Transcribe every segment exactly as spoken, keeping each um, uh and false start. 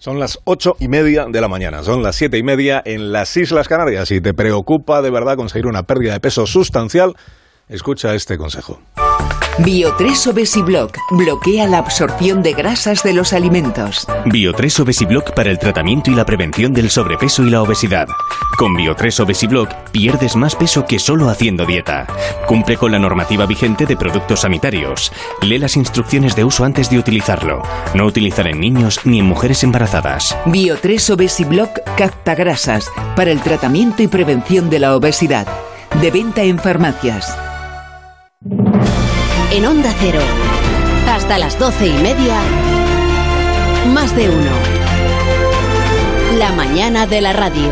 Son las ocho y media de la mañana, son las siete y media en las Islas Canarias. Si te preocupa de verdad conseguir una pérdida de peso sustancial, escucha este consejo. Bio tres Obesiblock bloquea la absorción de grasas de los alimentos. Bio tres Obesiblock para el tratamiento y la prevención del sobrepeso y la obesidad. Con Bio tres Obesiblock pierdes más peso que solo haciendo dieta. Cumple con la normativa vigente de productos sanitarios. Lee las instrucciones de uso antes de utilizarlo. No utilizar en niños ni en mujeres embarazadas. Bio tres Obesiblock capta grasas para el tratamiento y prevención de la obesidad. De venta en farmacias. En Onda Cero, hasta las doce y media, más de uno. La mañana de la radio.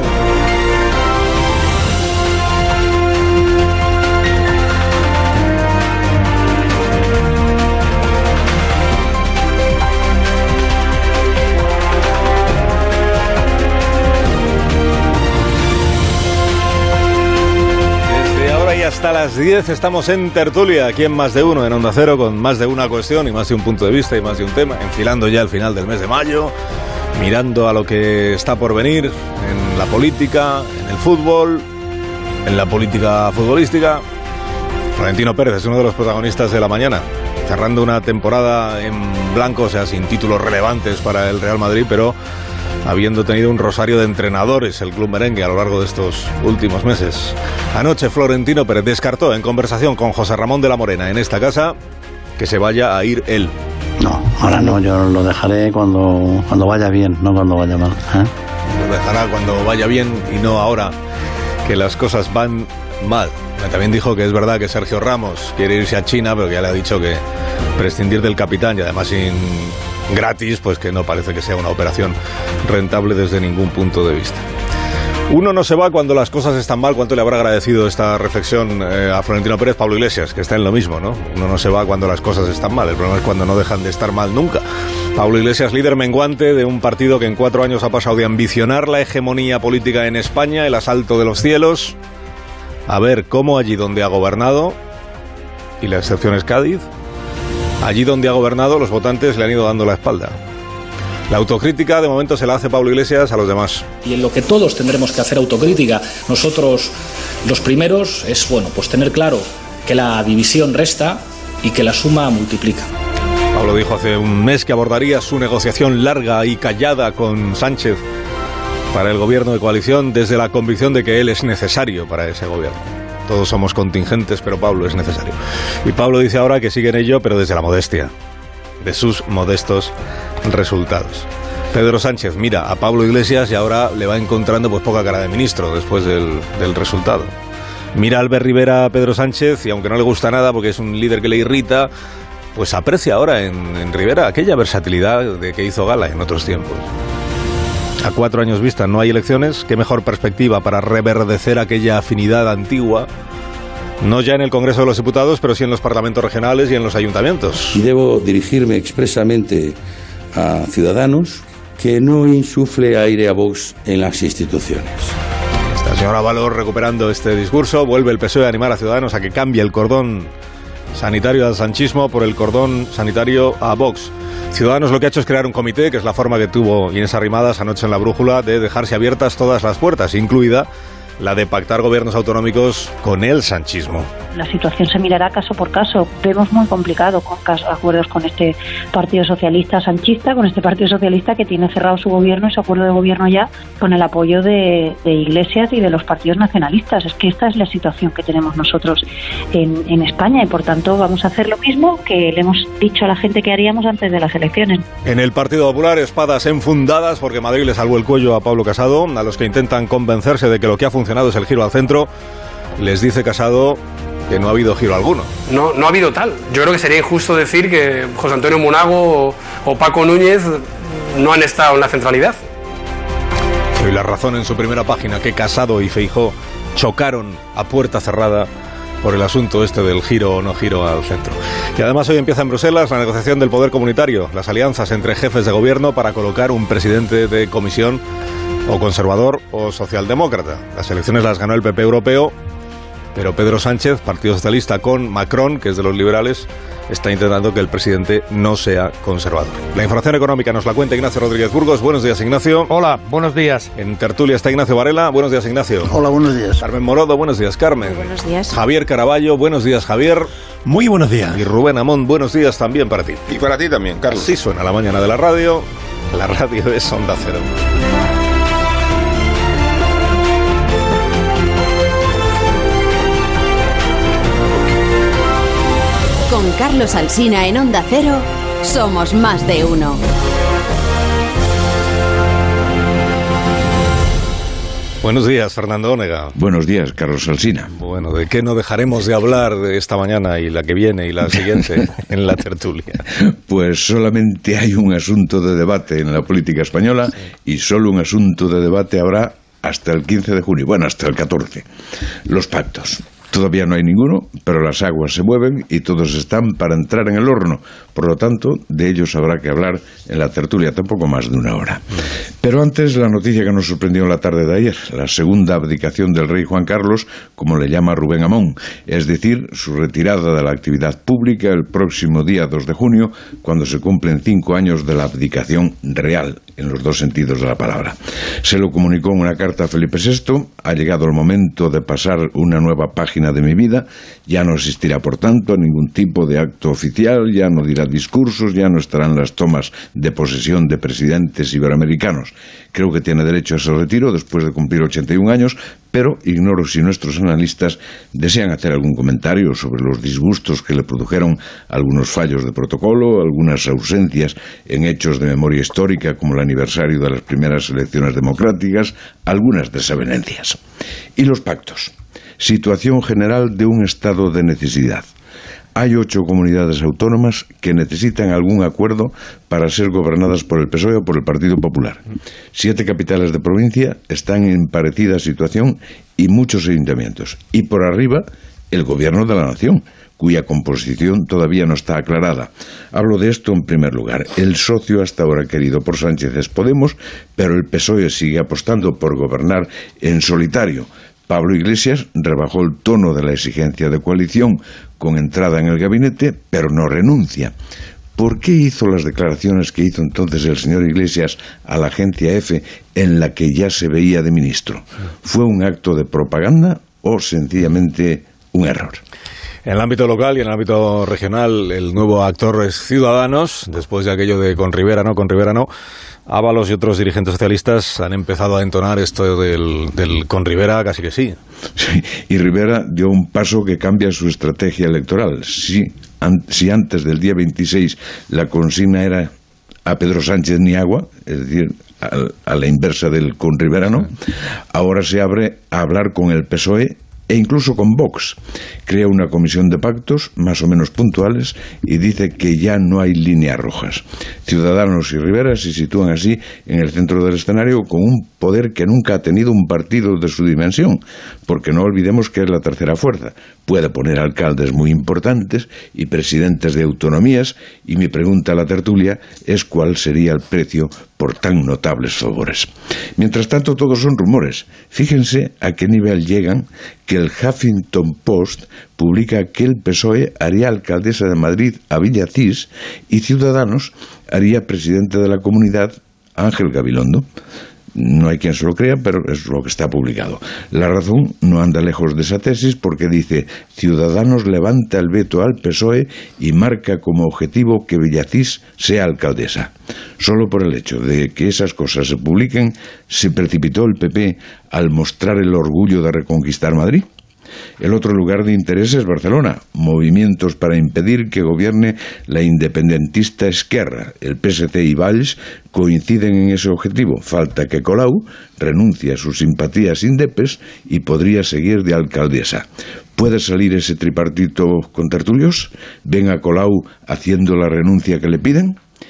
Hasta las diez estamos en tertulia, aquí en Más de Uno, en Onda Cero, con más de una cuestión y más de un punto de vista y más de un tema, enfilando ya el final del mes de mayo, mirando a lo que está por venir en la política, en el fútbol, en la política futbolística. Florentino Pérez es uno de los protagonistas de la mañana, cerrando una temporada en blanco, o sea, sin títulos relevantes para el Real Madrid, pero habiendo tenido un rosario de entrenadores el club merengue a lo largo de estos últimos meses. Anoche Florentino Pérez descartó en conversación con José Ramón de la Morena en esta casa que se vaya a ir él. No, ahora no, yo lo dejaré cuando, cuando vaya bien, no cuando vaya mal. ¿eh? Lo dejará cuando vaya bien y no ahora, que las cosas van mal. También dijo que es verdad que Sergio Ramos quiere irse a China, pero que ya le ha dicho que prescindir del capitán y además sin gratis, pues que no parece que sea una operación rentable desde ningún punto de vista. Uno no se va cuando las cosas están mal. ¿Cuánto le habrá agradecido esta reflexión eh, a Florentino Pérez? Pablo Iglesias, que está en lo mismo, ¿no? Uno no se va cuando las cosas están mal. El problema es cuando no dejan de estar mal nunca. Pablo Iglesias, líder menguante de un partido que en cuatro años ha pasado de ambicionar la hegemonía política en España, el asalto de los cielos, a ver cómo allí donde ha gobernado, y la excepción es Cádiz, allí donde ha gobernado los votantes le han ido dando la espalda. La autocrítica de momento se la hace Pablo Iglesias a los demás. Y en lo que todos tendremos que hacer autocrítica, nosotros los primeros, es bueno, pues tener claro que la división resta y que la suma multiplica. Pablo dijo hace un mes que abordaría su negociación larga y callada con Sánchez para el gobierno de coalición desde la convicción de que él es necesario para ese gobierno. Todos somos contingentes, pero Pablo es necesario. Y Pablo dice ahora que sigue en ello, pero desde la modestia de sus modestos resultados. Pedro Sánchez mira a Pablo Iglesias y ahora le va encontrando pues poca cara de ministro después del, del resultado. Mira a Albert Rivera a Pedro Sánchez y aunque no le gusta nada porque es un líder que le irrita, pues aprecia ahora en, en Rivera aquella versatilidad de que hizo gala en otros tiempos. A cuatro años vista no hay elecciones, qué mejor perspectiva para reverdecer aquella afinidad antigua, no ya en el Congreso de los Diputados, pero sí en los parlamentos regionales y en los ayuntamientos. Debo dirigirme expresamente a Ciudadanos que no insufle aire a Vox en las instituciones. Esta señora Valor recuperando este discurso, vuelve el P S O E a animar a Ciudadanos a que cambie el cordón sanitario al sanchismo por el cordón sanitario a Vox. Ciudadanos lo que ha hecho es crear un comité, que es la forma que tuvo Inés Arrimadas anoche en La Brújula, de dejarse abiertas todas las puertas, incluida la de pactar gobiernos autonómicos con el sanchismo. La situación se mirará caso por caso. Vemos muy complicado con caso, acuerdos con este Partido Socialista sanchista, con este Partido Socialista que tiene cerrado su gobierno y su acuerdo de gobierno ya con el apoyo de, de Iglesias y de los partidos nacionalistas. Es que esta es la situación que tenemos nosotros en, en España y por tanto vamos a hacer lo mismo que le hemos dicho a la gente que haríamos antes de las elecciones. En el Partido Popular, espadas enfundadas porque Madrid le salvó el cuello a Pablo Casado, a los que intentan convencerse de que lo que ha funcionado es el giro al centro. Les dice Casado que no ha habido giro alguno. No, no ha habido tal. Yo creo que sería injusto decir que José Antonio Monago o, o Paco Núñez no han estado en la centralidad. Y la razón en su primera página que Casado y Feijóo chocaron a puerta cerrada por el asunto este del giro o no giro al centro. Y además hoy empieza en Bruselas la negociación del poder comunitario, las alianzas entre jefes de gobierno para colocar un presidente de comisión o conservador o socialdemócrata. Las elecciones las ganó el P P europeo Pero Pedro Sánchez, Partido Socialista, con Macron, que es de los liberales, está intentando que el presidente no sea conservador. La información económica nos la cuenta Ignacio Rodríguez Burgos. Buenos días, Ignacio. Hola, buenos días. En tertulia está Ignacio Varela. Buenos días, Ignacio. Hola, buenos días. Carmen Morodo. Buenos días, Carmen. Muy buenos días. Javier Caraballo. Buenos días, Javier. Muy buenos días. Y Rubén Amón. Buenos días también para ti. Y para ti también, Carlos. Así suena la mañana de la radio. La radio es Onda Cero. Con Carlos Alsina en Onda Cero, somos más de uno. Buenos días, Fernando Onega. Buenos días, Carlos Alsina. Bueno, ¿de qué no dejaremos de hablar de esta mañana y la que viene y la siguiente en la tertulia? Pues solamente hay un asunto de debate en la política española, sí. Y solo un asunto de debate habrá hasta el quince de junio, bueno, hasta el catorce. Los pactos. Todavía no hay ninguno, pero las aguas se mueven y todos están para entrar en el horno. Por lo tanto, de ellos habrá que hablar en la tertulia, tampoco más de una hora. Pero antes, la noticia que nos sorprendió en la tarde de ayer, la segunda abdicación del rey Juan Carlos, como le llama Rubén Amón, es decir, su retirada de la actividad pública el próximo día dos de junio, cuando se cumplen cinco años de la abdicación real, en los dos sentidos de la palabra. Se lo comunicó en una carta a Felipe sexto, ha llegado el momento de pasar una nueva página de mi vida, ya no asistirá por tanto a ningún tipo de acto oficial, ya no dirá discursos, ya no estarán las tomas de posesión de presidentes iberoamericanos. Creo que tiene derecho a ese retiro después de cumplir ochenta y un años, pero ignoro si nuestros analistas desean hacer algún comentario sobre los disgustos que le produjeron algunos fallos de protocolo, algunas ausencias en hechos de memoria histórica como el aniversario de las primeras elecciones democráticas, algunas desavenencias. Y los pactos. Situación general de un estado de necesidad. Hay ocho comunidades autónomas que necesitan algún acuerdo para ser gobernadas por el P S O E o por el Partido Popular. Siete capitales de provincia están en parecida situación y muchos ayuntamientos. Y por arriba, el Gobierno de la Nación, cuya composición todavía no está aclarada. Hablo de esto en primer lugar. El socio hasta ahora querido por Sánchez es Podemos, pero el P S O E sigue apostando por gobernar en solitario. Pablo Iglesias rebajó el tono de la exigencia de coalición con entrada en el gabinete, pero no renuncia. ¿Por qué hizo las declaraciones que hizo entonces el señor Iglesias a la agencia EFE en la que ya se veía de ministro? ¿Fue un acto de propaganda o sencillamente un error? En el ámbito local y en el ámbito regional, el nuevo actor es Ciudadanos, después de aquello de con Rivera no, con Rivera no. Ábalos y otros dirigentes socialistas han empezado a entonar esto del, del con Rivera casi que sí. Sí. Y Rivera dio un paso que cambia su estrategia electoral. Si, an, si antes del día veintiséis la consigna era a Pedro Sánchez ni agua, es decir, a, a la inversa del con Rivera no, ahora se abre a hablar con el P S O E e incluso con Vox. Crea una comisión de pactos más o menos puntuales y dice que ya no hay líneas rojas. Ciudadanos y Rivera se sitúan así en el centro del escenario con un poder que nunca ha tenido un partido de su dimensión, porque no olvidemos que es la tercera fuerza. Puede poner alcaldes muy importantes y presidentes de autonomías, y mi pregunta a la tertulia es cuál sería el precio por tan notables favores. Mientras tanto, todos son rumores. Fíjense a qué nivel llegan que el Huffington Post publica que el P S O E haría alcaldesa de Madrid a Villacís y Ciudadanos haría presidente de la comunidad a Ángel Gabilondo. No hay quien se lo crea, pero es lo que está publicado. La razón no anda lejos de esa tesis porque dice: Ciudadanos levanta el veto al P S O E y marca como objetivo que Villacís sea alcaldesa. Solo por el hecho de que esas cosas se publiquen, ¿se precipitó el P P al mostrar el orgullo de reconquistar Madrid? El otro lugar de interés es Barcelona. Movimientos para impedir que gobierne la independentista Esquerra. El P S C y Valls coinciden en ese objetivo. Falta que Colau renuncie a sus simpatías indepes y podría seguir de alcaldesa. ¿Puede salir ese tripartito con tertulios? ¿Ven a Colau haciendo la renuncia que le piden?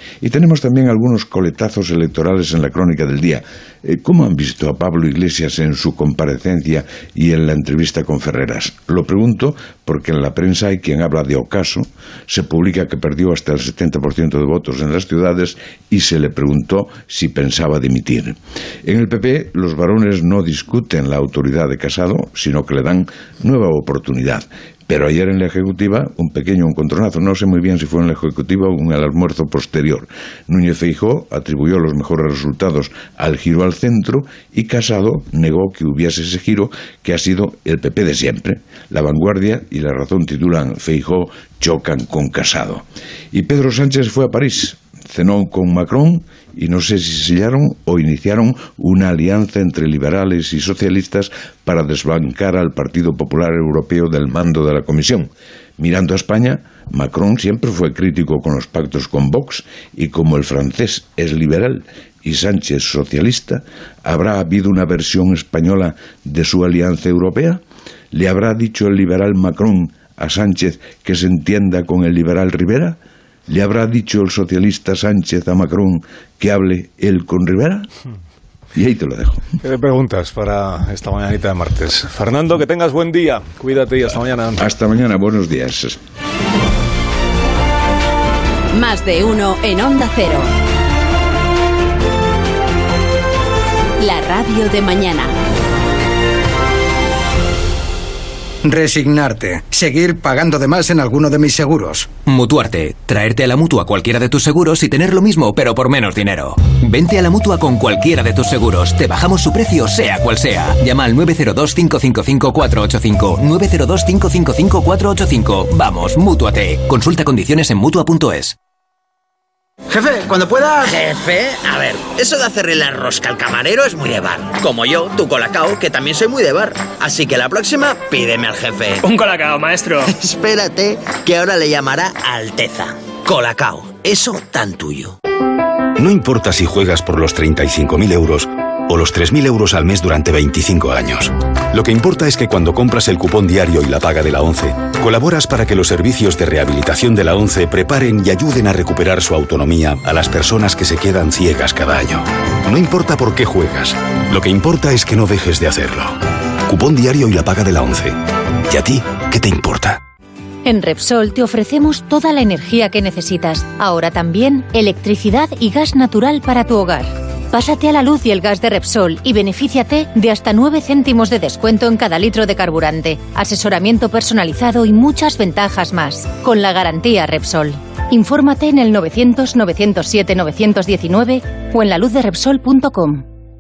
Y tenemos también algunos coletazos electorales en la crónica del día. ¿Cómo han visto a Pablo Iglesias en su comparecencia y en la entrevista con Ferreras? Lo pregunto porque en la prensa hay quien habla de ocaso, se publica que perdió hasta el setenta por ciento de votos en las ciudades y se le preguntó si pensaba dimitir. En el P P los varones no discuten la autoridad de Casado, sino que le dan nueva oportunidad. Pero ayer en la Ejecutiva, un pequeño encontronazo, no sé muy bien si fue en la Ejecutiva o en el almuerzo posterior. Núñez Feijóo atribuyó los mejores resultados al giro al centro y Casado negó que hubiese ese giro, que ha sido el P P de siempre. La Vanguardia y La Razón titulan Feijóo chocan con Casado. Y Pedro Sánchez fue a París, cenó con Macron y no sé si sellaron o iniciaron una alianza entre liberales y socialistas para desbancar al Partido Popular Europeo del mando de la Comisión. Mirando a España, Macron siempre fue crítico con los pactos con Vox y como el francés es liberal y Sánchez socialista, ¿habrá habido una versión española de su alianza europea? ¿Le habrá dicho el liberal Macron a Sánchez que se entienda con el liberal Rivera? ¿Le habrá dicho el socialista Sánchez a Macron que hable él con Rivera? Y ahí te lo dejo. ¿Qué le preguntas para esta mañanita de martes? Fernando, que tengas buen día. Cuídate y hasta mañana. Hasta mañana, buenos días. Más de uno en Onda Cero. La radio de mañana. Resignarte. Seguir pagando de más en alguno de mis seguros. Mutuarte. Traerte a la Mutua cualquiera de tus seguros y tener lo mismo, pero por menos dinero. Vente a la Mutua con cualquiera de tus seguros. Te bajamos su precio, sea cual sea. Llama al nueve cero dos, cinco cinco cinco, cuatro ocho cinco. nueve cero dos, cinco cinco cinco, cuatro ocho cinco. Vamos, Mútuate. Consulta condiciones en Mutua punto es. Jefe, cuando puedas... Jefe, a ver, eso de hacerle la rosca al camarero es muy de bar. Como yo, tu colacao, que también soy muy de bar. Así que la próxima, pídeme al jefe. Un colacao, maestro. Espérate, que ahora le llamará Alteza. Colacao, eso tan tuyo. No importa si juegas por los treinta y cinco mil euros o los tres mil euros al mes durante veinticinco años. Lo que importa es que cuando compras el cupón diario y la paga de la ONCE, colaboras para que los servicios de rehabilitación de la ONCE preparen y ayuden a recuperar su autonomía a las personas que se quedan ciegas cada año. No importa por qué juegas, lo que importa es que no dejes de hacerlo. Cupón diario y la paga de la ONCE. ¿Y a ti qué te importa? En Repsol te ofrecemos toda la energía que necesitas. Ahora también electricidad y gas natural para tu hogar. Pásate a la luz y el gas de Repsol y benefíciate de hasta nueve céntimos de descuento en cada litro de carburante, asesoramiento personalizado y muchas ventajas más, con la garantía Repsol. Infórmate en el novecientos, novecientos siete, novecientos diecinueve o en la luz de repsol punto com.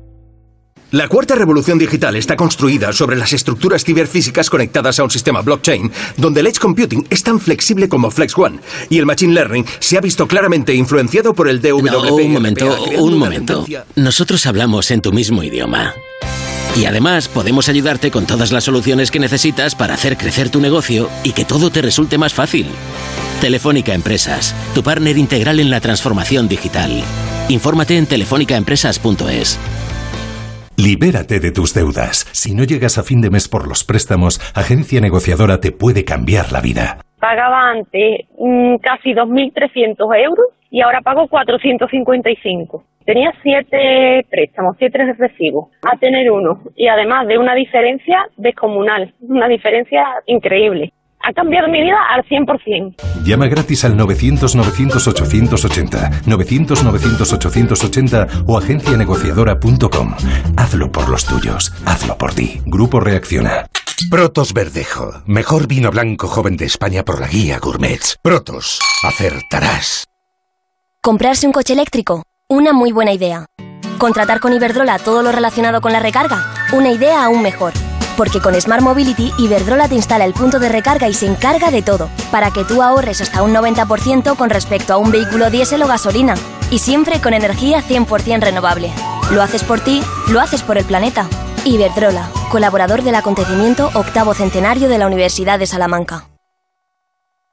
La cuarta revolución digital está construida sobre las estructuras ciberfísicas conectadas a un sistema blockchain, donde el Edge Computing es tan flexible como Flex One, y el Machine Learning se ha visto claramente influenciado por el D W P. No, un momento, un momento. Nosotros hablamos en tu mismo idioma. Y además podemos ayudarte con todas las soluciones que necesitas para hacer crecer tu negocio y que todo te resulte más fácil. Telefónica Empresas, tu partner integral en la transformación digital. Infórmate en telefónica empresas punto es. Libérate de tus deudas. Si no llegas a fin de mes por los préstamos, Agencia Negociadora te puede cambiar la vida. Pagaba antes mmm, casi dos mil trescientos euros y ahora pago cuatrocientos cincuenta y cinco. Tenía siete préstamos, siete recibos, a tener uno. Y además de una diferencia descomunal, una diferencia increíble. Ha cambiado mi vida al cien por ciento. Llama gratis al novecientos, novecientos, ochocientos ochenta, novecientos, novecientos, ochocientos ochenta o agencia negociadora punto com. Hazlo por los tuyos, hazlo por ti. Grupo Reacciona. Protos Verdejo, mejor vino blanco joven de España por la guía Gourmets. Protos, acertarás. Comprarse un coche eléctrico, una muy buena idea. Contratar con Iberdrola todo lo relacionado con la recarga, una idea aún mejor. Porque con Smart Mobility, Iberdrola te instala el punto de recarga y se encarga de todo, para que tú ahorres hasta un noventa por ciento con respecto a un vehículo diésel o gasolina. Y siempre con energía cien por ciento renovable. Lo haces por ti, lo haces por el planeta. Iberdrola, colaborador del acontecimiento octavo centenario de la Universidad de Salamanca.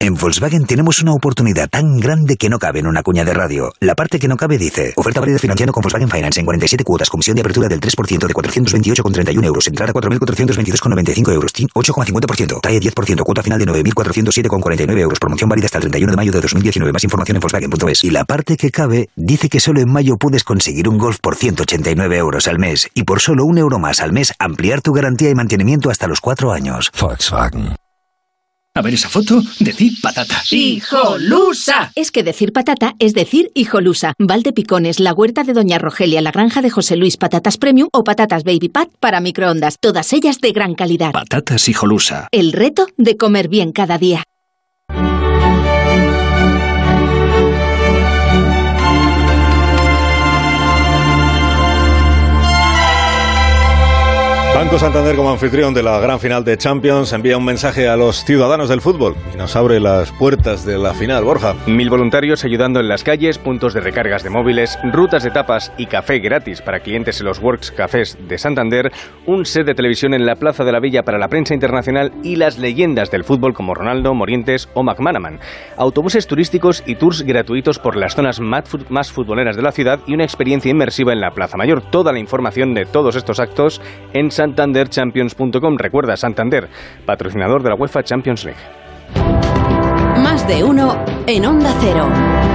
En Volkswagen tenemos una oportunidad tan grande que no cabe en una cuña de radio. La parte que no cabe dice: oferta válida financiando con Volkswagen Finance en cuarenta y siete cuotas, comisión de apertura del tres por ciento de cuatrocientos veintiocho con treinta y uno euros, entrada cuatro mil cuatrocientos veintidós con noventa y cinco euros, T I N ocho coma cincuenta por ciento, T A E diez por ciento, cuota final de nueve mil cuatrocientos siete con cuarenta y nueve euros, promoción válida hasta el treinta y uno de mayo de dos mil diecinueve. Más información en Volkswagen punto es. Y la parte que cabe dice que solo en mayo puedes conseguir un Golf por ciento ochenta y nueve euros al mes y por solo un euro más al mes ampliar tu garantía y mantenimiento hasta los cuatro años. Volkswagen. A ver esa foto, decir patata. ¡Hijolusa! Es que decir patata es decir hijolusa. Valdepicones, la huerta de Doña Rogelia, la granja de José Luis, patatas premium o patatas baby pat para microondas. Todas ellas de gran calidad. Patatas hijolusa. El reto de comer bien cada día. Banco Santander, como anfitrión de la gran final de Champions, envía un mensaje a los ciudadanos del fútbol y nos abre las puertas de la final. Borja. Mil voluntarios ayudando en las calles, puntos de recargas de móviles, rutas de tapas y café gratis para clientes en los Works Cafés de Santander, un set de televisión en la Plaza de la Villa para la prensa internacional y las leyendas del fútbol como Ronaldo, Morientes o McManaman. Autobuses turísticos y tours gratuitos por las zonas más futboleras de la ciudad y una experiencia inmersiva en la Plaza Mayor. Toda la información de todos estos actos en santander champions punto com. Recuerda, Santander, patrocinador de la UEFA Champions League. Más de uno en Onda Cero.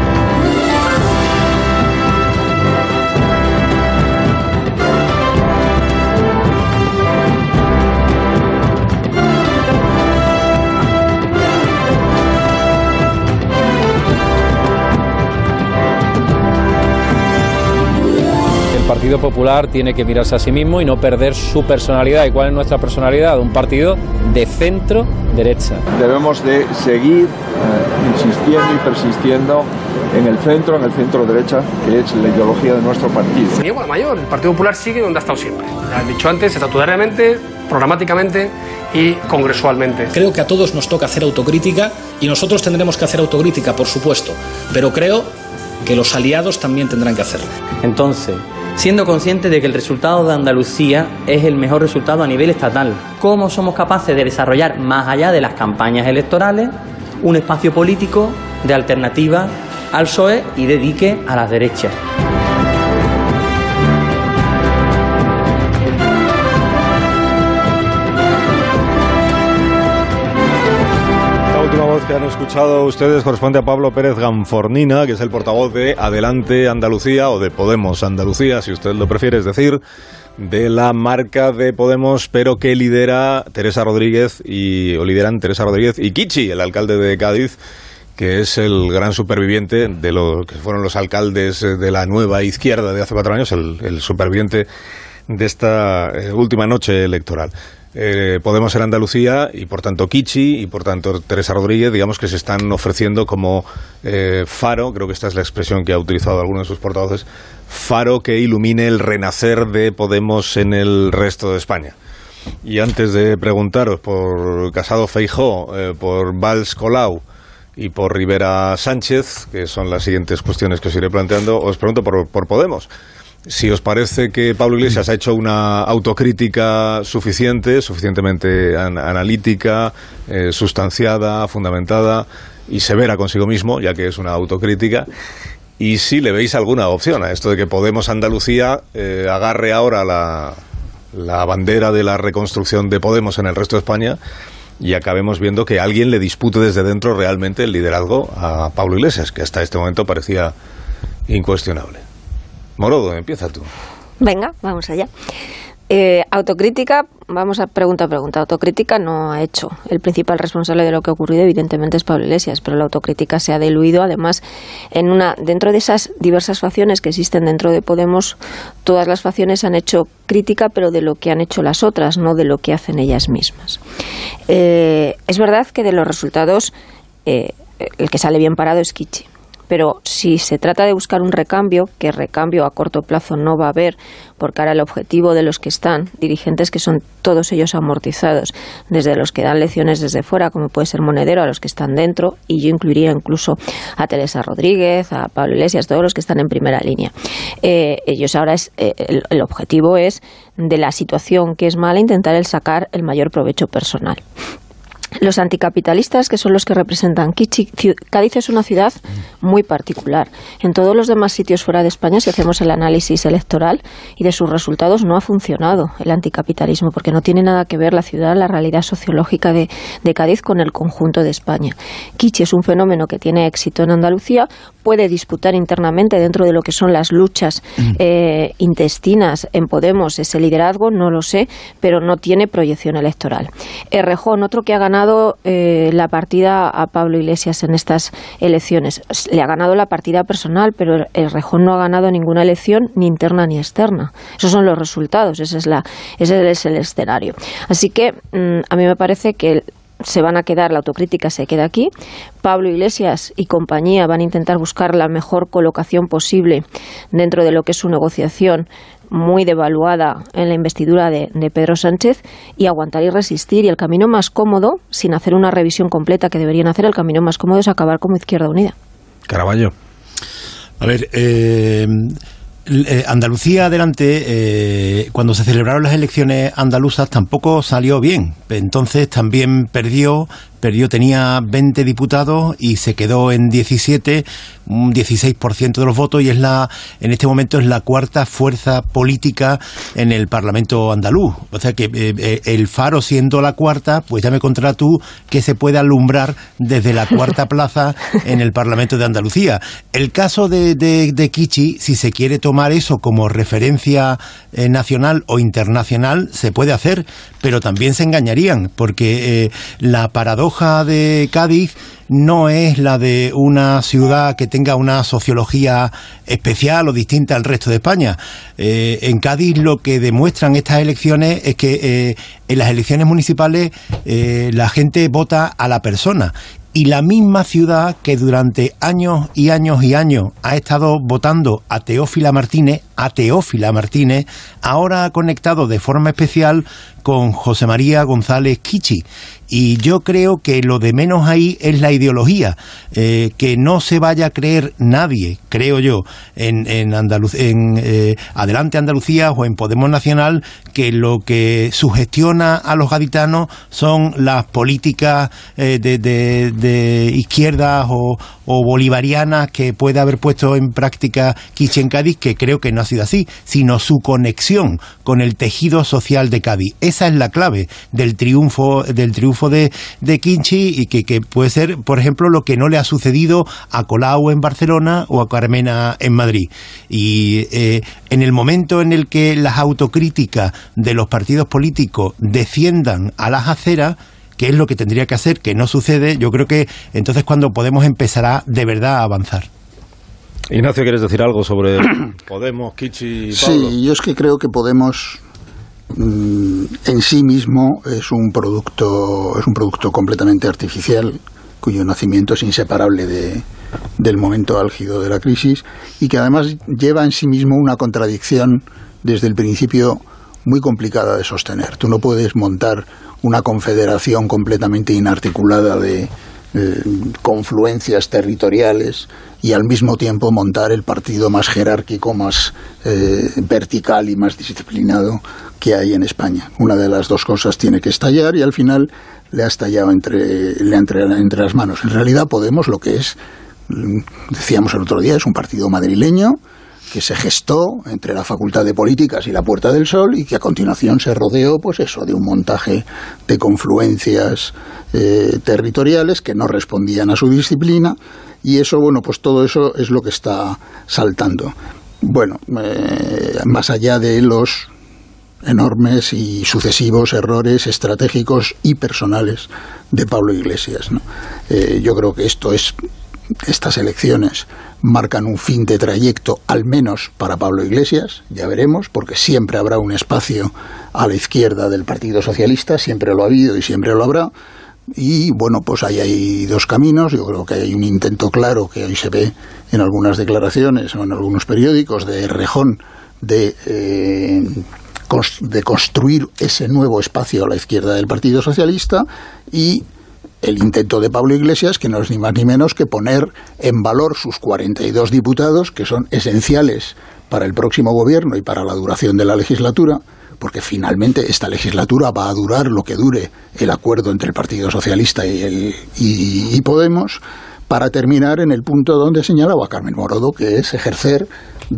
El Partido Popular tiene que mirarse a sí mismo y no perder su personalidad. ¿Y cuál es nuestra personalidad? Un partido de centro-derecha. Debemos de seguir eh, insistiendo y persistiendo en el centro, en el centro-derecha, que es la ideología de nuestro partido. Diego la mayor, el Partido Popular sigue donde ha estado siempre. Ya he dicho antes, estatutariamente, programáticamente y congresualmente. Creo que a todos nos toca hacer autocrítica y nosotros tendremos que hacer autocrítica, por supuesto, pero creo que los aliados también tendrán que hacerlo. Entonces, siendo consciente de que el resultado de Andalucía es el mejor resultado a nivel estatal, ¿cómo somos capaces de desarrollar, más allá de las campañas electorales, un espacio político de alternativa al P S O E y de dique a las derechas? La voz que han escuchado ustedes corresponde a Pablo Pérez Ganfornina, que es el portavoz de Adelante Andalucía, o de Podemos Andalucía, si usted lo prefiere, es decir, de la marca de Podemos, pero que lidera Teresa Rodríguez y o lideran Teresa Rodríguez y Kichi, el alcalde de Cádiz, que es el gran superviviente de lo que fueron los alcaldes de la nueva izquierda de hace cuatro años, el, el superviviente de esta eh, última noche electoral. Eh, Podemos en Andalucía y por tanto Kichi y por tanto Teresa Rodríguez, digamos que se están ofreciendo como eh, faro, creo que esta es la expresión que ha utilizado alguno de sus portavoces, faro que ilumine el renacer de Podemos en el resto de España. Y antes de preguntaros por Casado Feijóo, eh, por Valls Colau y por Rivera Sánchez, que son las siguientes cuestiones que os iré planteando, os pregunto por, por Podemos. Si os parece que Pablo Iglesias ha hecho una autocrítica suficiente, suficientemente an- analítica, eh, sustanciada, fundamentada y severa consigo mismo, ya que es una autocrítica, y si le veis alguna opción a esto de que Podemos Andalucía eh, agarre ahora la, la bandera de la reconstrucción de Podemos en el resto de España y acabemos viendo que alguien le dispute desde dentro realmente el liderazgo a Pablo Iglesias, que hasta este momento parecía incuestionable. Morodo, empieza tú. Venga, vamos allá. Eh, autocrítica, vamos a pregunta a pregunta. Autocrítica no ha hecho. El principal responsable de lo que ha ocurrido, evidentemente, es Pablo Iglesias, pero la autocrítica se ha diluido. Además, en una dentro de esas diversas facciones que existen dentro de Podemos, todas las facciones han hecho crítica, pero de lo que han hecho las otras, no de lo que hacen ellas mismas. Eh, es verdad que de los resultados, eh, el que sale bien parado es Kichi. Pero si se trata de buscar un recambio, que recambio a corto plazo no va a haber, porque ahora el objetivo de los que están, dirigentes que son todos ellos amortizados, desde los que dan lecciones desde fuera, como puede ser Monedero, a los que están dentro, y yo incluiría incluso a Teresa Rodríguez, a Pablo Iglesias, todos los que están en primera línea. Eh, ellos ahora, es eh, el, el objetivo es, de la situación que es mala, intentar el sacar el mayor provecho personal. los anticapitalistas, que son los que representan Kichi. Cádiz es una ciudad muy particular. En todos los demás sitios fuera de España, si hacemos el análisis electoral y de sus resultados, no ha funcionado el anticapitalismo, porque no tiene nada que ver la ciudad, la realidad sociológica de, de Cádiz con el conjunto de España. Kichi es un fenómeno que tiene éxito en Andalucía, puede disputar internamente dentro de lo que son las luchas eh, intestinas en Podemos ese liderazgo, no lo sé, pero no tiene proyección electoral. Errejón, otro que ha ganado Eh, la partida a Pablo Iglesias en estas elecciones. Le ha ganado la partida personal, pero el Rejón no ha ganado ninguna elección ni interna ni externa. Esos son los resultados, ese es, la, ese es el escenario. Así que mmm, a mí me parece que se van a quedar, la autocrítica se queda aquí. Pablo Iglesias y compañía van a intentar buscar la mejor colocación posible dentro de lo que es su negociación, muy devaluada en la investidura de, de Pedro Sánchez, y aguantar y resistir. Y el camino más cómodo, sin hacer una revisión completa que deberían hacer, el camino más cómodo es acabar como Izquierda Unida. Caraballo. A ver, eh, eh, Andalucía adelante, eh, cuando se celebraron las elecciones andaluzas tampoco salió bien. Entonces también perdió, perdió, tenía veinte diputados y se quedó en diecisiete, un dieciséis por ciento de los votos, y es la, en este momento es la cuarta fuerza política en el Parlamento andaluz. O sea que eh, el Faro, siendo la cuarta, pues ya me contarás tú que se puede alumbrar desde la cuarta plaza en el Parlamento de Andalucía. El caso de, de, de Kichi, si se quiere tomar eso como referencia eh, nacional o internacional, se puede hacer, pero también se engañarían, porque eh, la paradoja de Cádiz no es la de una ciudad que tenga una sociología especial o distinta al resto de España. Eh, en Cádiz lo que demuestran estas elecciones es que eh, en las elecciones municipales eh, la gente vota a la persona. Y la misma ciudad que durante años y años y años ha estado votando a Teófila Martínez, a Teófila Martínez, ahora ha conectado de forma especial con José María González Kichi. Y yo creo que lo de menos ahí es la ideología, eh, que no se vaya a creer nadie, creo yo, en, en, Andaluz, en eh, Adelante Andalucía o en Podemos Nacional, que lo que sugestiona a los gaditanos son las políticas eh, de, de, de izquierdas o, o bolivarianas que puede haber puesto en práctica Kichi en Cádiz, que creo que no ha sido así, sino su conexión con el tejido social de Cádiz. Esa es la clave del triunfo, del triunfo de, de Kichi, y que, que puede ser, por ejemplo, lo que no le ha sucedido a Colau en Barcelona o a Carmena en Madrid. Y eh, en el momento en el que las autocríticas de los partidos políticos desciendan a las aceras, que es lo que tendría que hacer, que no sucede, yo creo que entonces cuando Podemos empezará de verdad a avanzar. Ignacio, ¿quieres decir algo sobre Podemos, Kichi y Pablo? Sí, yo es que creo que Podemos en sí mismo es un producto es un producto completamente artificial, cuyo nacimiento es inseparable de, del momento álgido de la crisis, y que además lleva en sí mismo una contradicción desde el principio muy complicada de sostener. Tú no puedes montar una confederación completamente inarticulada de eh, confluencias territoriales y al mismo tiempo montar el partido más jerárquico, más eh, vertical y más disciplinado que hay en España. Una de las dos cosas tiene que estallar, y al final le ha estallado entre, le ha entre, entre las manos. En realidad Podemos, lo que es, decíamos el otro día, es un partido madrileño que se gestó entre la Facultad de Políticas y la Puerta del Sol, y que a continuación se rodeó, pues eso, de un montaje de confluencias eh, territoriales que no respondían a su disciplina, y eso, bueno, pues todo eso es lo que está saltando. Bueno, eh, más allá de los enormes y sucesivos errores estratégicos y personales de Pablo Iglesias, ¿no? Eh, yo creo que esto es estas elecciones marcan un fin de trayecto, al menos para Pablo Iglesias, ya veremos, porque siempre habrá un espacio a la izquierda del Partido Socialista, siempre lo ha habido y siempre lo habrá. Y bueno, pues ahí hay dos caminos. Yo creo que hay un intento claro que hoy se ve en algunas declaraciones o en algunos periódicos de Errejón de eh, de construir ese nuevo espacio a la izquierda del Partido Socialista, y el intento de Pablo Iglesias, que no es ni más ni menos que poner en valor sus cuarenta y dos diputados, que son esenciales para el próximo gobierno y para la duración de la legislatura, porque finalmente esta legislatura va a durar lo que dure el acuerdo entre el Partido Socialista y, el, y, y Podemos, para terminar en el punto donde señalaba Carmen Morodo, que es ejercer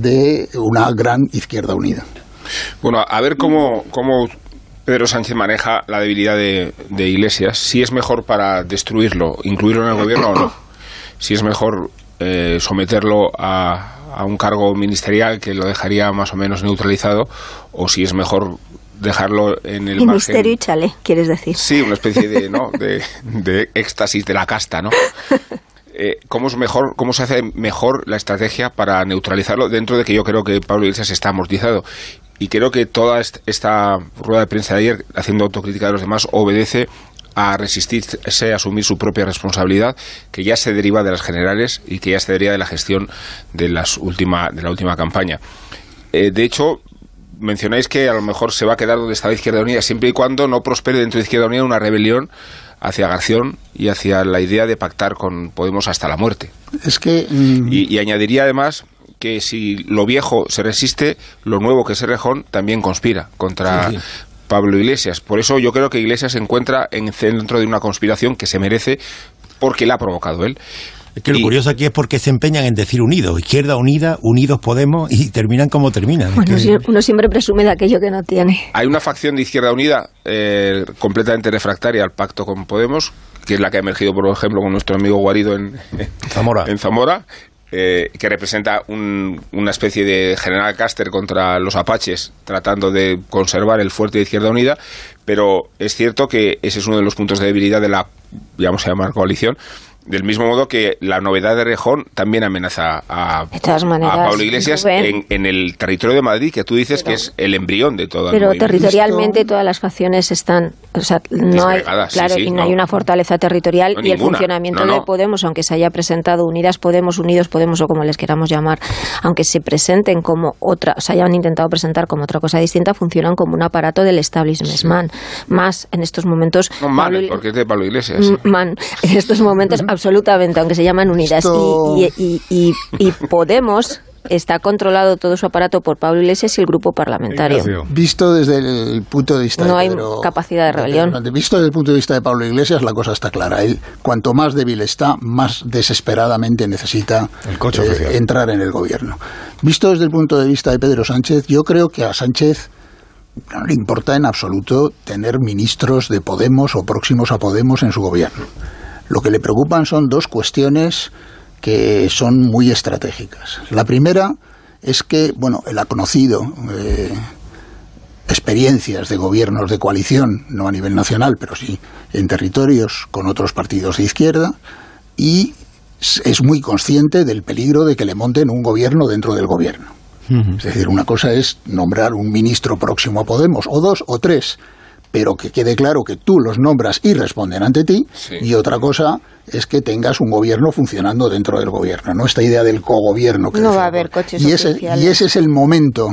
de una gran izquierda unida. Bueno, a ver cómo, cómo Pedro Sánchez maneja la debilidad de, de Iglesias, si es mejor para destruirlo, incluirlo en el gobierno o no, si es mejor eh, someterlo a, a un cargo ministerial que lo dejaría más o menos neutralizado, o si es mejor dejarlo en el Ministerio margen. Y chale, ¿quieres decir? Sí, una especie de, ¿no? de, de éxtasis de la casta, ¿no? Eh, ¿Cómo es mejor, cómo se hace mejor la estrategia para neutralizarlo, dentro de que yo creo que Pablo Iglesias está amortizado? Y creo que toda esta rueda de prensa de ayer, haciendo autocrítica de los demás, obedece a resistirse a asumir su propia responsabilidad, que ya se deriva de las generales y que ya se deriva de la gestión de, las última, de la última campaña. Eh, de hecho, mencionáis que a lo mejor se va a quedar donde estaba Izquierda Unida, siempre y cuando no prospere dentro de Izquierda Unida una rebelión hacia Garzón y hacia la idea de pactar con Podemos hasta la muerte. Es que... Mm... Y, y añadiría además que si lo viejo se resiste, lo nuevo, que es Errejón, también conspira contra sí, sí. Pablo Iglesias. Por eso yo creo que Iglesias se encuentra en centro de una conspiración que se merece porque la ha provocado él. Es que lo y, curioso aquí es porque se empeñan en decir unidos, Izquierda Unida, Unidos Podemos, y terminan como terminan. Bueno, es que... uno siempre presume de aquello que no tiene. Hay una facción de Izquierda Unida eh, completamente refractaria al pacto con Podemos, que es la que ha emergido, por ejemplo, con nuestro amigo Guarido en Zamora. En Zamora. Eh, que representa un, una especie de general Cáster contra los apaches, tratando de conservar el fuerte de Izquierda Unida, pero es cierto que ese es uno de los puntos de debilidad de la, vamos a llamar, coalición, del mismo modo que la novedad de Errejón también amenaza a, maneras, a Pablo Iglesias en, en el territorio de Madrid, que tú dices pero, que es el embrión de todo el Pero movimiento. Territorialmente todas las facciones están, o sea, no hay, claro, sí, sí, y no, no hay una fortaleza territorial no, y ninguna. El funcionamiento no, no. de Podemos, aunque se haya presentado Unidas Podemos, Unidos Podemos o como les queramos llamar, aunque se presenten como otra, o sea, hayan intentado presentar como otra cosa distinta, funcionan como un aparato del establishment sí. man, más en estos momentos. No man, Pablo, porque es de Pablo Iglesias. Sí. Man, en estos momentos absolutamente, aunque se llaman Unidas. Esto... Y, y, y, y Podemos está controlado todo su aparato por Pablo Iglesias y el grupo parlamentario. Visto desde el punto de vista no de hay Pedro, capacidad de rebelión. Visto desde el punto de vista de Pablo Iglesias, la cosa está clara. Él, cuanto más débil está, más desesperadamente necesita eh, entrar en el gobierno. Visto desde el punto de vista de Pedro Sánchez, yo creo que a Sánchez no le importa en absoluto tener ministros de Podemos o próximos a Podemos en su gobierno. Lo que le preocupan son dos cuestiones que son muy estratégicas. La primera es que, bueno, él ha conocido eh, experiencias de gobiernos de coalición, no a nivel nacional, pero sí en territorios con otros partidos de izquierda, y es muy consciente del peligro de que le monten un gobierno dentro del gobierno. Uh-huh. Es decir, una cosa es nombrar un ministro próximo a Podemos, o dos o tres, pero que quede claro que tú los nombras y responden ante ti, sí. Y otra cosa es que tengas un gobierno funcionando dentro del gobierno, ¿no? Esta idea del cogobierno. Que no va a haber coches y ese, oficiales. Y ese es el momento,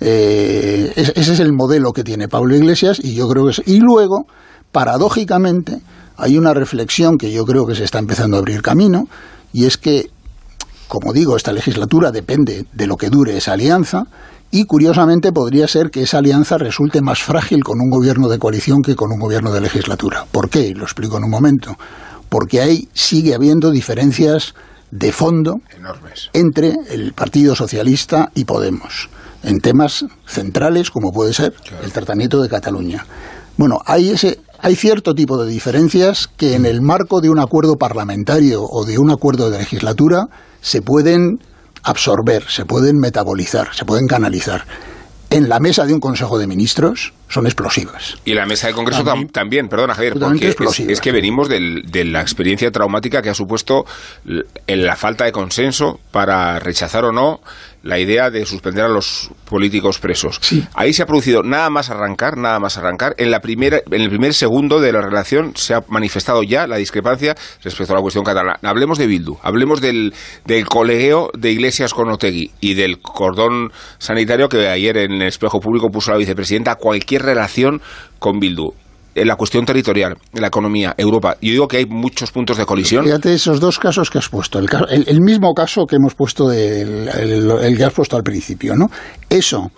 eh, ese, ese es el modelo que tiene Pablo Iglesias, y yo creo que es, y luego, paradójicamente, hay una reflexión que yo creo que se está empezando a abrir camino, y es que, como digo, esta legislatura depende de lo que dure esa alianza, y curiosamente podría ser que esa alianza resulte más frágil con un gobierno de coalición que con un gobierno de legislatura. ¿Por qué? Lo explico en un momento. Porque ahí sigue habiendo diferencias de fondo enormes entre el Partido Socialista y Podemos, en temas centrales como puede ser claro. el tratamiento de Cataluña. Bueno, hay ese, hay cierto tipo de diferencias que en el marco de un acuerdo parlamentario o de un acuerdo de legislatura se pueden absorber, se pueden metabolizar, se pueden canalizar. En la mesa de un Consejo de Ministros son explosivas. Y la mesa del Congreso también, también perdona Javier, porque es, es que venimos del, de la experiencia traumática que ha supuesto en la falta de consenso para rechazar o no la idea de suspender a los políticos presos. Sí. Ahí se ha producido nada más arrancar, nada más arrancar. En la primera, en el primer segundo de la relación se ha manifestado ya la discrepancia respecto a la cuestión catalana. Hablemos de Bildu, hablemos del, del colegueo de Iglesias con Otegi y del cordón sanitario que ayer en el espejo público puso la vicepresidenta. Cualquier relación con Bildu. En la cuestión territorial, en la economía, Europa. Yo digo que hay muchos puntos de colisión. Fíjate esos dos casos que has puesto. El, el, el mismo caso que hemos puesto, del, el, el que has puesto al principio, ¿no? Eso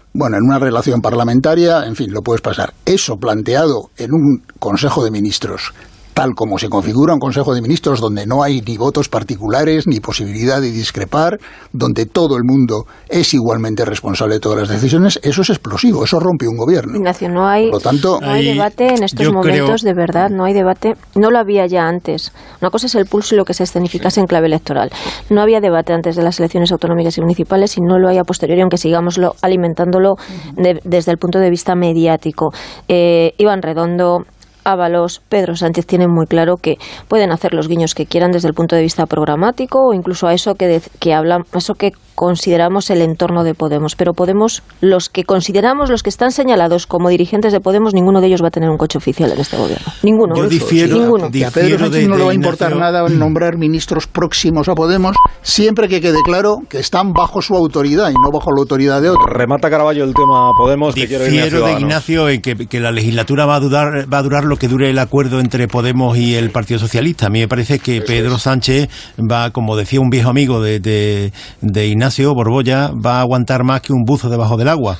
bueno, en una relación parlamentaria, en fin, lo puedes pasar. Eso planteado en un Consejo de Ministros, tal como se configura un Consejo de Ministros donde no hay ni votos particulares ni posibilidad de discrepar, donde todo el mundo es igualmente responsable de todas las decisiones, eso es explosivo, eso rompe un gobierno. Ignacio, no hay, Por lo tanto, no hay debate en estos momentos, creo... de verdad, no hay debate, no lo había ya antes. Una cosa es el pulso y lo que se escenificase sí. en clave electoral. No había debate antes de las elecciones autonómicas y municipales y no lo hay a posteriori, aunque sigamos alimentándolo de, desde el punto de vista mediático. Eh, Iván Redondo, Ábalos, Pedro Sánchez tienen muy claro que pueden hacer los guiños que quieran desde el punto de vista programático o incluso a eso que, de, que hablan, eso que consideramos el entorno de Podemos. Pero Podemos, los que consideramos, los que están señalados como dirigentes de Podemos, ninguno de ellos va a tener un coche oficial en este gobierno. Ninguno. Yo difiero, ninguno. Que a Pedro Sánchez no le va a importar nada nombrar ministros próximos a Podemos, siempre que quede claro que están bajo su autoridad y no bajo la autoridad de otros. Remata Caraballo el tema Podemos. Difiero de Ignacio en que, que la legislatura va a durar, va a durar lo que dure el acuerdo entre Podemos y el Partido Socialista. A mí me parece que Pedro Sánchez va, como decía un viejo amigo de, de, de Ignacio Borbolla, va a aguantar más que un buzo debajo del agua.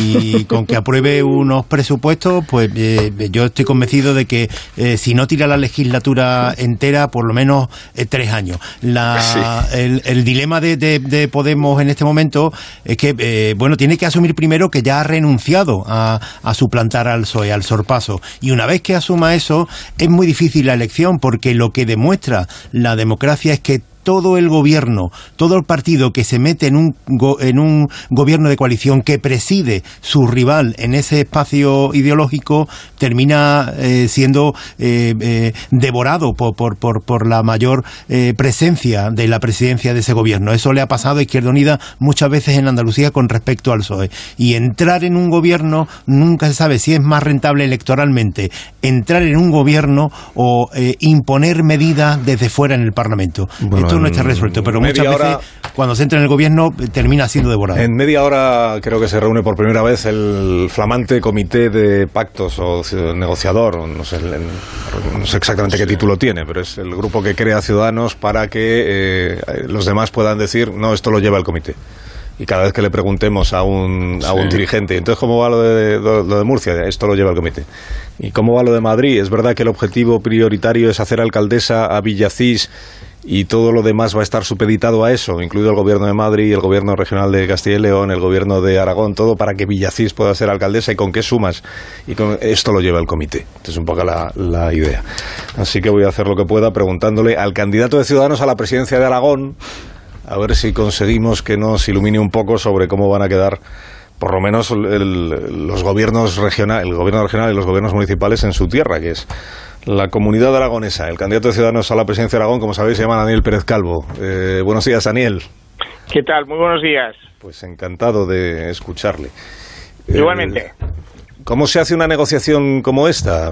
Y con que apruebe unos presupuestos, pues eh, yo estoy convencido de que eh, si no tira la legislatura entera, por lo menos eh, tres años. La, sí. el, el dilema de, de, de Podemos en este momento es que, eh, bueno, tiene que asumir primero que ya ha renunciado a, a suplantar al P S O E, al sorpaso. Y una vez que asuma eso, es muy difícil la elección, porque lo que demuestra la democracia es que todo el gobierno, todo el partido que se mete en un, go, en un gobierno de coalición que preside su rival en ese espacio ideológico, termina eh, siendo eh, eh, devorado por, por, por, por la mayor eh, presencia de la presidencia de ese gobierno. Eso le ha pasado a Izquierda Unida muchas veces en Andalucía con respecto al P S O E. Y entrar en un gobierno, nunca se sabe si es más rentable electoralmente entrar en un gobierno o eh, imponer medidas desde fuera en el Parlamento. Bueno, Esto no está resuelto, pero muchas veces hora, cuando se entra en el gobierno termina siendo devorado. En media hora creo que se reúne por primera vez el flamante comité de pactos o negociador, no sé, no sé exactamente qué título tiene, pero es el grupo que crea Ciudadanos para que eh, los demás puedan decir, no, esto lo lleva el comité. Y cada vez que le preguntemos a un, a un sí. dirigente, entonces, ¿cómo va lo de, lo, lo de Murcia? Esto lo lleva el comité. ¿Y cómo va lo de Madrid? ¿Es verdad que el objetivo prioritario es hacer alcaldesa a Villacís y todo lo demás va a estar supeditado a eso, incluido el gobierno de Madrid, el gobierno regional de Castilla y León, el gobierno de Aragón, todo para que Villacís pueda ser alcaldesa? ¿Y con qué sumas? Y con esto lo lleva el comité. Esta es un poco la, la idea. Así que voy a hacer lo que pueda preguntándole al candidato de Ciudadanos a la presidencia de Aragón, a ver si conseguimos que nos ilumine un poco sobre cómo van a quedar, por lo menos, el, los gobiernos regionales, el gobierno regional y los gobiernos municipales en su tierra, que es la comunidad aragonesa. El candidato de Ciudadanos a la presidencia de Aragón, como sabéis, se llama Daniel Pérez Calvo. Eh, buenos días, Daniel. ¿Qué tal? Muy buenos días. Pues encantado de escucharle. Igualmente. Eh, ¿Cómo se hace una negociación como esta?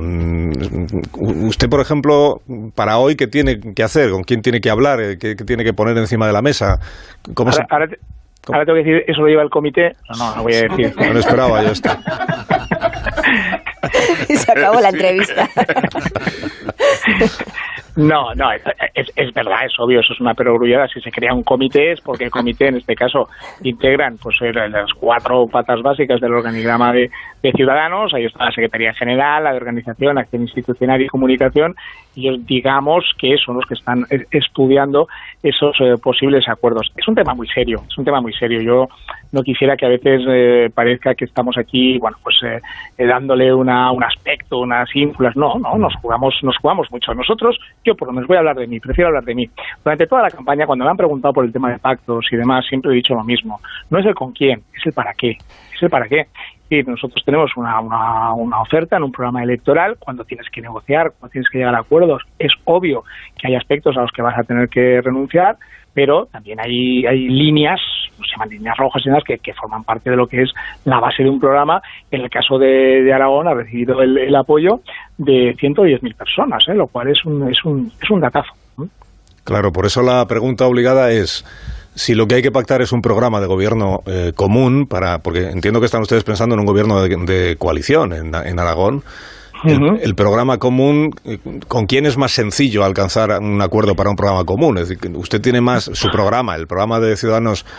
Usted, por ejemplo, para hoy, ¿qué tiene que hacer? ¿Con quién tiene que hablar? ¿Qué, qué tiene que poner encima de la mesa? ¿Cómo ahora, se... ahora, te, ahora tengo que decir, ¿eso lo lleva el comité? No, no, no voy a decir. No lo esperaba yo esto. Y se acabó la entrevista. No, no, es, es verdad, es obvio, eso es una perogrullada. Si se crea un comité es porque el comité, en este caso, integran pues las cuatro patas básicas del organigrama de, de Ciudadanos. Ahí está la Secretaría General, la de Organización, Acción Institucional y Comunicación, y ellos, digamos que son los que están estudiando esos eh, posibles acuerdos. Es un tema muy serio, es un tema muy serio. Yo no quisiera que a veces eh, parezca que estamos aquí, bueno, pues eh, eh, dándole una, un aspecto, unas ínfulas. No, no, nos jugamos, nos jugamos mucho. Nosotros, yo por lo menos voy a hablar de mí, prefiero hablar de mí. Durante toda la campaña, cuando me han preguntado por el tema de pactos y demás, siempre he dicho lo mismo. No es el con quién, es el para qué. Es el para qué. Y nosotros tenemos una, una, una oferta en un programa electoral. Cuando tienes que negociar, cuando tienes que llegar a acuerdos, es obvio que hay aspectos a los que vas a tener que renunciar, pero también hay, hay líneas, se llaman líneas rojas y demás, que, que forman parte de lo que es la base de un programa. En el caso de, de Aragón ha recibido el, el apoyo de ciento diez mil personas, ¿eh? Lo cual es un, es un, es un datazo. Claro, por eso la pregunta obligada es si lo que hay que pactar es un programa de gobierno eh, común, para porque entiendo que están ustedes pensando en un gobierno de, de coalición en, en Aragón. El, uh-huh. el programa común, ¿con quién es más sencillo alcanzar un acuerdo para un programa común? Es decir, usted tiene más su programa, el programa de Ciudadanos,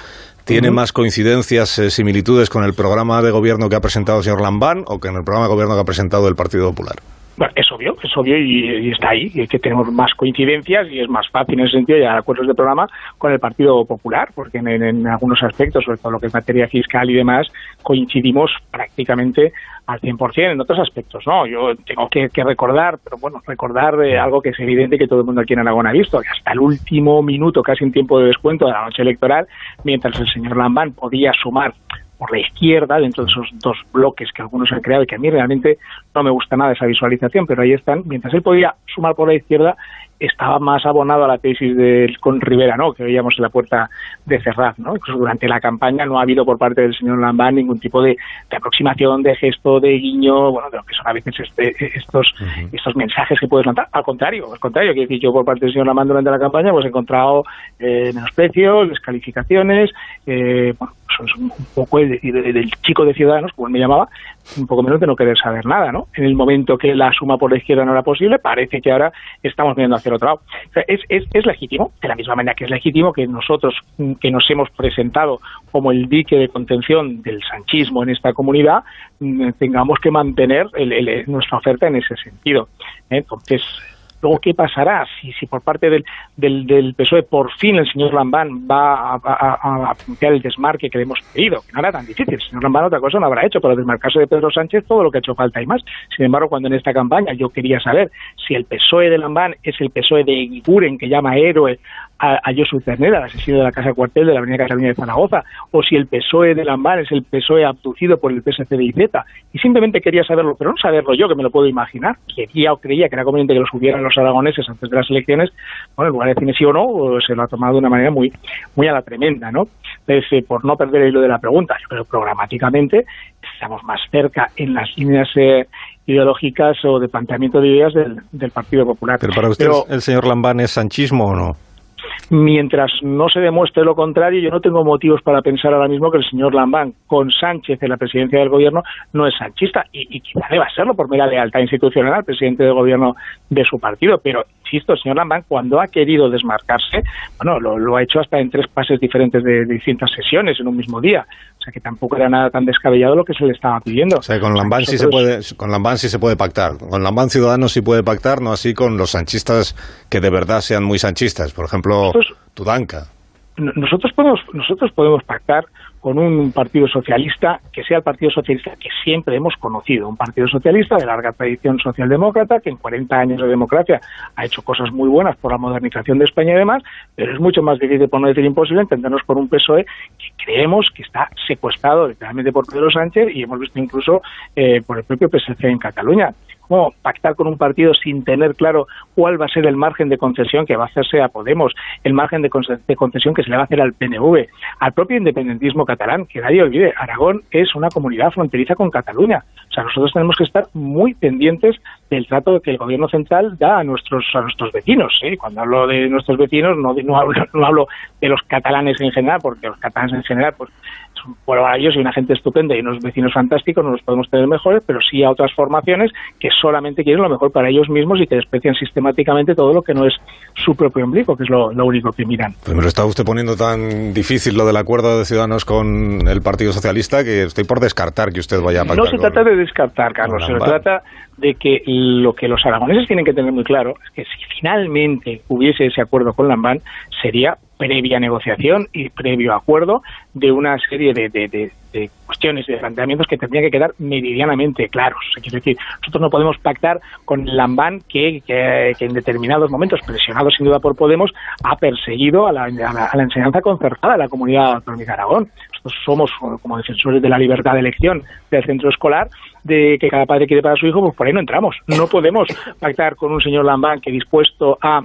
¿tiene Uh-huh. más coincidencias, eh, similitudes con el programa de gobierno que ha presentado el señor Lambán o con el programa de gobierno que ha presentado el Partido Popular? Bueno, es obvio, es obvio y, y está ahí, y es que tenemos más coincidencias y es más fácil en ese sentido llegar a acuerdos de programa con el Partido Popular, porque en, en algunos aspectos, sobre todo lo que es materia fiscal y demás, coincidimos prácticamente al cien por cien, en otros aspectos no. Yo tengo que, que recordar, pero bueno, recordar eh, algo que es evidente que todo el mundo aquí en Aragón ha visto, que hasta el último minuto, casi en tiempo de descuento de la noche electoral, mientras el señor Lambán podía sumar por la izquierda, dentro de esos dos bloques que algunos han creado y que a mí realmente no me gusta nada esa visualización, pero ahí están, mientras él podía sumar por la izquierda, estaba más abonado a la tesis del con Rivera, ¿no?, que veíamos en la puerta de Ferraz, ¿no? Incluso durante la campaña no ha habido por parte del señor Lambán ningún tipo de, de aproximación, de gesto, de guiño, bueno, de lo que son a veces este, estos uh-huh. estos mensajes que puedes lanzar. Al contrario, al contrario, quiero decir, yo por parte del señor Lambán durante la campaña pues he encontrado eh, menosprecios, descalificaciones, eh, bueno, pues un poco el decir del chico de Ciudadanos, como él me llamaba, un poco menos de no querer saber nada, ¿no? En el momento que la suma por la izquierda no era posible, parece que ahora estamos viendo hacia el otro lado. O sea, es, es, es legítimo, de la misma manera que es legítimo que nosotros, que nos hemos presentado como el dique de contención del sanchismo en esta comunidad, tengamos que mantener el, el, nuestra oferta en ese sentido. Entonces, luego, ¿qué pasará? Si, si por parte del, del, del P S O E por fin el señor Lambán va a, a, a aplicar el desmarque que le hemos pedido, que no era tan difícil. El señor Lambán otra cosa no habrá hecho, pero desmarcarse de Pedro Sánchez todo lo que ha hecho falta y más. Sin embargo, cuando en esta campaña yo quería saber si el P S O E de Lambán es el P S O E de Eguiguren, que llama héroe a, a Josu Cernera, el asesino de la Casa Cuartel de la Avenida Cataluña de Zaragoza, o si el P S O E de Lambán es el P S O E abducido por el P S C de Iceta. Y simplemente quería saberlo, pero no saberlo yo, que me lo puedo imaginar. Quería o creía que era conveniente que lo subieran los aragoneses antes de las elecciones. Bueno, en lugar de decirme sí o no, pues se lo ha tomado de una manera muy, muy a la tremenda, ¿no? Entonces, eh, por no perder el hilo de la pregunta, yo creo que programáticamente estamos más cerca en las líneas eh, ideológicas o de planteamiento de ideas del, del Partido Popular. Pero para usted, Pero, ¿el señor Lambán es sanchismo o no? Mientras no se demuestre lo contrario, yo no tengo motivos para pensar ahora mismo que el señor Lambán, con Sánchez en la presidencia del gobierno, no es sanchista, y, y quizá deba serlo por mera lealtad institucional al presidente del gobierno de su partido, pero insisto, el señor Lambán, cuando ha querido desmarcarse, bueno, lo, lo ha hecho hasta en tres pases diferentes de, de distintas sesiones en un mismo día, o sea que tampoco era nada tan descabellado lo que se le estaba pidiendo. O sea, con Lambán sí se puede, con Lambán sí se puede pactar, con Lambán Ciudadanos sí puede pactar, no así con los sanchistas que de verdad sean muy sanchistas, por ejemplo, nosotros, Tudanca. Nosotros podemos, nosotros podemos pactar con un partido socialista que sea el partido socialista que siempre hemos conocido, un partido socialista de larga tradición socialdemócrata que en cuarenta años de democracia ha hecho cosas muy buenas por la modernización de España y demás, pero es mucho más difícil, por no decir imposible, entendernos con un P S O E que creemos que está secuestrado literalmente por Pedro Sánchez y hemos visto incluso eh, por el propio P S C en Cataluña. ¿Cómo pactar con un partido sin tener claro cuál va a ser el margen de concesión que va a hacerse a Podemos, el margen de concesión que se le va a hacer al P N V, al propio independentismo catalán? Que nadie olvide, Aragón es una comunidad fronteriza con Cataluña. O sea, nosotros tenemos que estar muy pendientes del trato que el gobierno central da a nuestros a nuestros vecinos. ¿eh? Cuando hablo de nuestros vecinos, no, no, hablo, no hablo de los catalanes en general, porque los catalanes en general pues es un pueblo maravilloso y una gente estupenda y unos vecinos fantásticos, no los podemos tener mejores, pero sí a otras formaciones que solamente quieren lo mejor para ellos mismos y que desprecian sistemáticamente todo lo que no es su propio ombligo, que es lo, lo único que miran. Pues me lo está usted poniendo tan difícil lo del acuerdo de Ciudadanos con el Partido Socialista que estoy por descartar que usted vaya a pactar. No se trata de descartar, Carlos, se trata de que lo que los aragoneses tienen que tener muy claro es que si finalmente hubiese ese acuerdo con Lambán, sería previa negociación y previo acuerdo de una serie de, de, de, de cuestiones, de planteamientos que tendrían que quedar meridianamente claros. Es decir, nosotros no podemos pactar con Lambán que, que, que en determinados momentos, presionado sin duda por Podemos, ha perseguido a la, a la, a la enseñanza concertada de la comunidad autónoma de Aragón. Nosotros somos como defensores de la libertad de elección del centro escolar, de que cada padre quiere para su hijo, pues por ahí no entramos. No podemos pactar con un señor Lambán que dispuesto a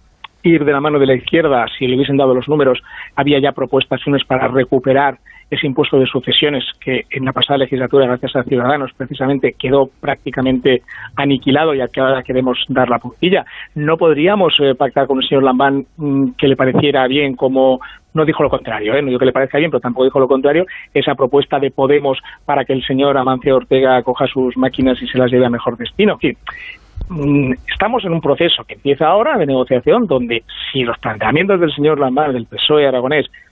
ir de la mano de la izquierda, si le hubiesen dado los números, había ya propuestas unas para recuperar ese impuesto de sucesiones que en la pasada legislatura, gracias a Ciudadanos, precisamente quedó prácticamente aniquilado y al que ahora queremos dar la puntilla. No podríamos eh, pactar con el señor Lambán mmm, que le pareciera bien como... No dijo lo contrario, ¿eh? no digo que le parezca bien, pero tampoco dijo lo contrario, esa propuesta de Podemos para que el señor Amancio Ortega coja sus máquinas y se las lleve a mejor destino. En fin, estamos en un proceso que empieza ahora de negociación donde si los planteamientos del señor Lambán, del P S O E aragonés,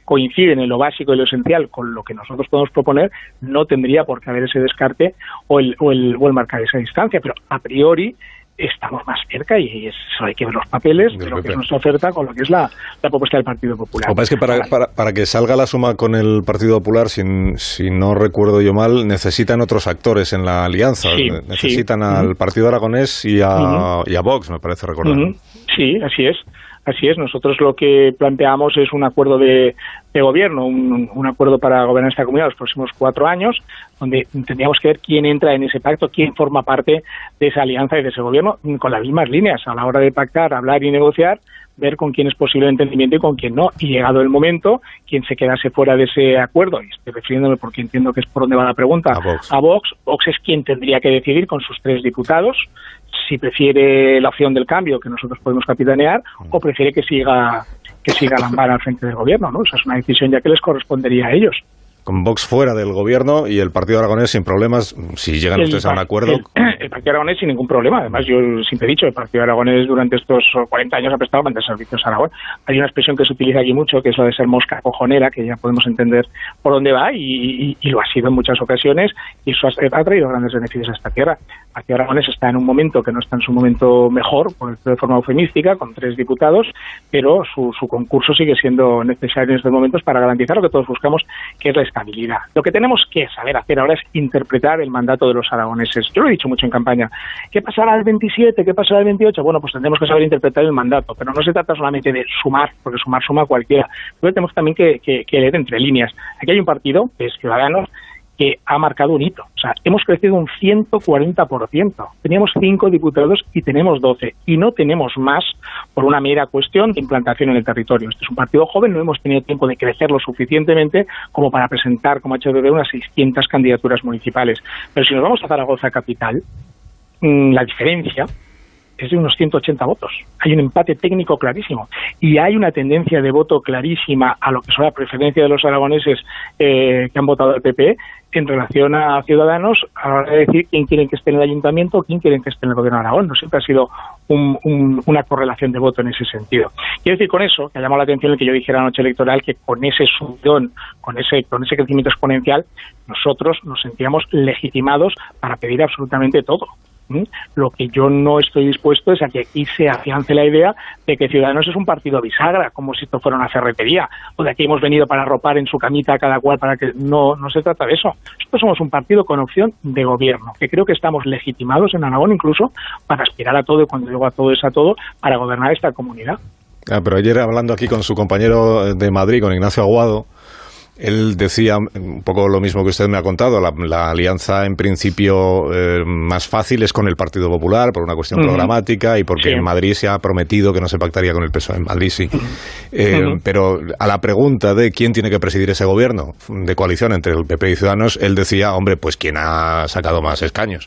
coinciden en lo básico y lo esencial con lo que nosotros podemos proponer, no tendría por qué haber ese descarte o el, o el, o el marcar esa distancia, pero a priori estamos más cerca y eso hay que ver los papeles de lo que es nuestra oferta con lo que es la, la propuesta del Partido Popular. Lo que pasa es que para, para, para que salga la suma con el Partido Popular, si, si no recuerdo yo mal, necesitan otros actores en la alianza. Sí, necesitan sí. al uh-huh. Partido Aragonés y a, uh-huh. y a Vox, me parece recordar. Uh-huh. Sí, así es. Así es, nosotros lo que planteamos es un acuerdo de, de gobierno, un, un acuerdo para gobernar esta comunidad los próximos cuatro años, donde tendríamos que ver quién entra en ese pacto, quién forma parte de esa alianza y de ese gobierno, con las mismas líneas, a la hora de pactar, hablar y negociar, ver con quién es posible el entendimiento y con quién no. Y llegado el momento, quien se quedase fuera de ese acuerdo, y estoy refiriéndome porque entiendo que es por donde va la pregunta, a Vox. a Vox, Vox es quien tendría que decidir con sus tres diputados, si prefiere la opción del cambio que nosotros podemos capitanear o prefiere que siga que siga Lambán al frente del gobierno, ¿no? Esa es una decisión ya que les correspondería a ellos. Con Vox fuera del gobierno y el Partido Aragonés sin problemas, si llegan el, ustedes a un acuerdo. El, el Partido Aragonés sin ningún problema. Además, yo siempre he dicho, el Partido Aragonés durante estos cuarenta años ha prestado grandes servicios a Aragón. Hay una expresión que se utiliza aquí mucho, que es la de ser mosca cojonera, que ya podemos entender por dónde va, y, y, y lo ha sido en muchas ocasiones, y eso ha, ha traído grandes beneficios a esta tierra. El Partido Aragonés está en un momento que no está en su momento mejor, de forma eufemística, con tres diputados, pero su, su concurso sigue siendo necesario en estos momentos para garantizar lo que todos buscamos, que es la estabilidad. Lo que tenemos que saber hacer ahora es interpretar el mandato de los aragoneses. Yo lo he dicho mucho en campaña. ¿Qué pasará el veintisiete? ¿Qué pasará el veintiocho? Bueno, pues tendremos que saber interpretar el mandato, pero no se trata solamente de sumar, porque sumar suma cualquiera. Pero tenemos también que, que, que leer entre líneas. Aquí hay un partido, que es Ciudadanos, que ha marcado un hito. O sea, hemos crecido un ciento cuarenta por ciento. Teníamos cinco diputados y tenemos doce. Y no tenemos más por una mera cuestión de implantación en el territorio. Este es un partido joven, no hemos tenido tiempo de crecer lo suficientemente como para presentar, como H D B, unas seiscientas candidaturas municipales. Pero si nos vamos a Zaragoza capital, mmm, la diferencia es de unos ciento ochenta votos. Hay un empate técnico clarísimo y hay una tendencia de voto clarísima a lo que son la preferencia de los aragoneses eh, que han votado al P P en relación a Ciudadanos a la hora de decir quién quieren que esté en el ayuntamiento o quién quieren que esté en el gobierno de Aragón. No siempre ha sido un, un, una correlación de voto en ese sentido. Quiero decir con eso, que ha llamado la atención el que yo dijera la noche electoral, que con ese subidón, con ese, con ese crecimiento exponencial, nosotros nos sentíamos legitimados para pedir absolutamente todo. ¿Mm? Lo que yo no estoy dispuesto es a que aquí se afiance la idea de que Ciudadanos es un partido bisagra, como si esto fuera una ferretería, o de aquí hemos venido para arropar en su camita a cada cual para que... No, no se trata de eso. Nosotros somos un partido con opción de gobierno, que creo que estamos legitimados en Aragón incluso para aspirar a todo, y cuando digo a todo es a todo, para gobernar esta comunidad. Ah, pero ayer hablando aquí con su compañero de Madrid, con Ignacio Aguado, él decía un poco lo mismo que usted me ha contado. La, la alianza en principio eh, más fácil es con el Partido Popular por una cuestión uh-huh. programática y porque sí. en Madrid se ha prometido que no se pactaría con el P S O E. En Madrid sí. Eh, uh-huh. Pero a la pregunta de quién tiene que presidir ese gobierno de coalición entre el P P y Ciudadanos, él decía, hombre, pues quién ha sacado más escaños.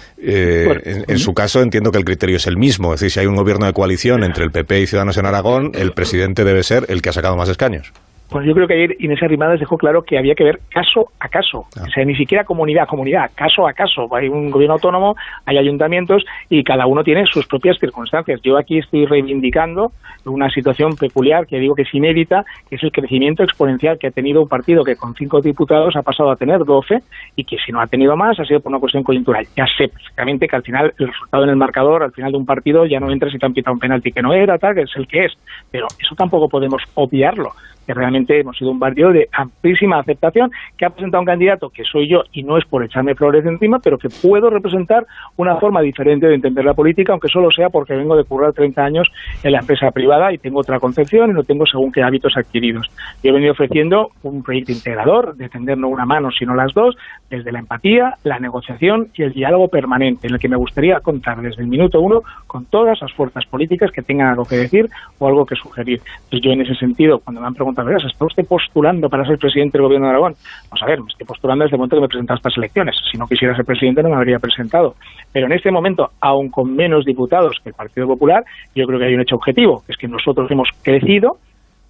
Eh, bueno, en, en su caso entiendo que el criterio es el mismo. Es decir, si hay un gobierno de coalición entre el P P y Ciudadanos en Aragón, el presidente debe ser el que ha sacado más escaños. Pues yo creo que ayer Inés Arrimadas dejó claro que había que ver caso a caso, ah. o sea, ni siquiera comunidad a comunidad, caso a caso. Hay un gobierno autónomo, hay ayuntamientos y cada uno tiene sus propias circunstancias. Yo aquí estoy reivindicando una situación peculiar que digo que es inédita, que es el crecimiento exponencial que ha tenido un partido que con cinco diputados ha pasado a tener doce y que si no ha tenido más ha sido por una cuestión coyuntural. Ya sé perfectamente que al final el resultado en el marcador, al final de un partido, ya no entra si te han pitado un penalti que no era, tal, que es el que es. Pero eso tampoco podemos obviarlo, que realmente hemos sido un partido de amplísima aceptación, que ha presentado un candidato que soy yo, y no es por echarme flores encima, pero que puedo representar una forma diferente de entender la política, aunque solo sea porque vengo de currar treinta años en la empresa privada y tengo otra concepción y no tengo según qué hábitos adquiridos. Yo he venido ofreciendo un proyecto integrador, de tender no una mano sino las dos, desde la empatía, la negociación y el diálogo permanente, en el que me gustaría contar desde el minuto uno con todas las fuerzas políticas que tengan algo que decir o algo que sugerir. Entonces yo en ese sentido, cuando me han preguntado, ¿está usted postulando para ser presidente del gobierno de Aragón? Vamos a ver, me estoy postulando desde el momento que me he presentado a estas elecciones. Si no quisiera ser presidente no me habría presentado. Pero en este momento, aun con menos diputados que el Partido Popular, yo creo que hay un hecho objetivo, que es que nosotros hemos crecido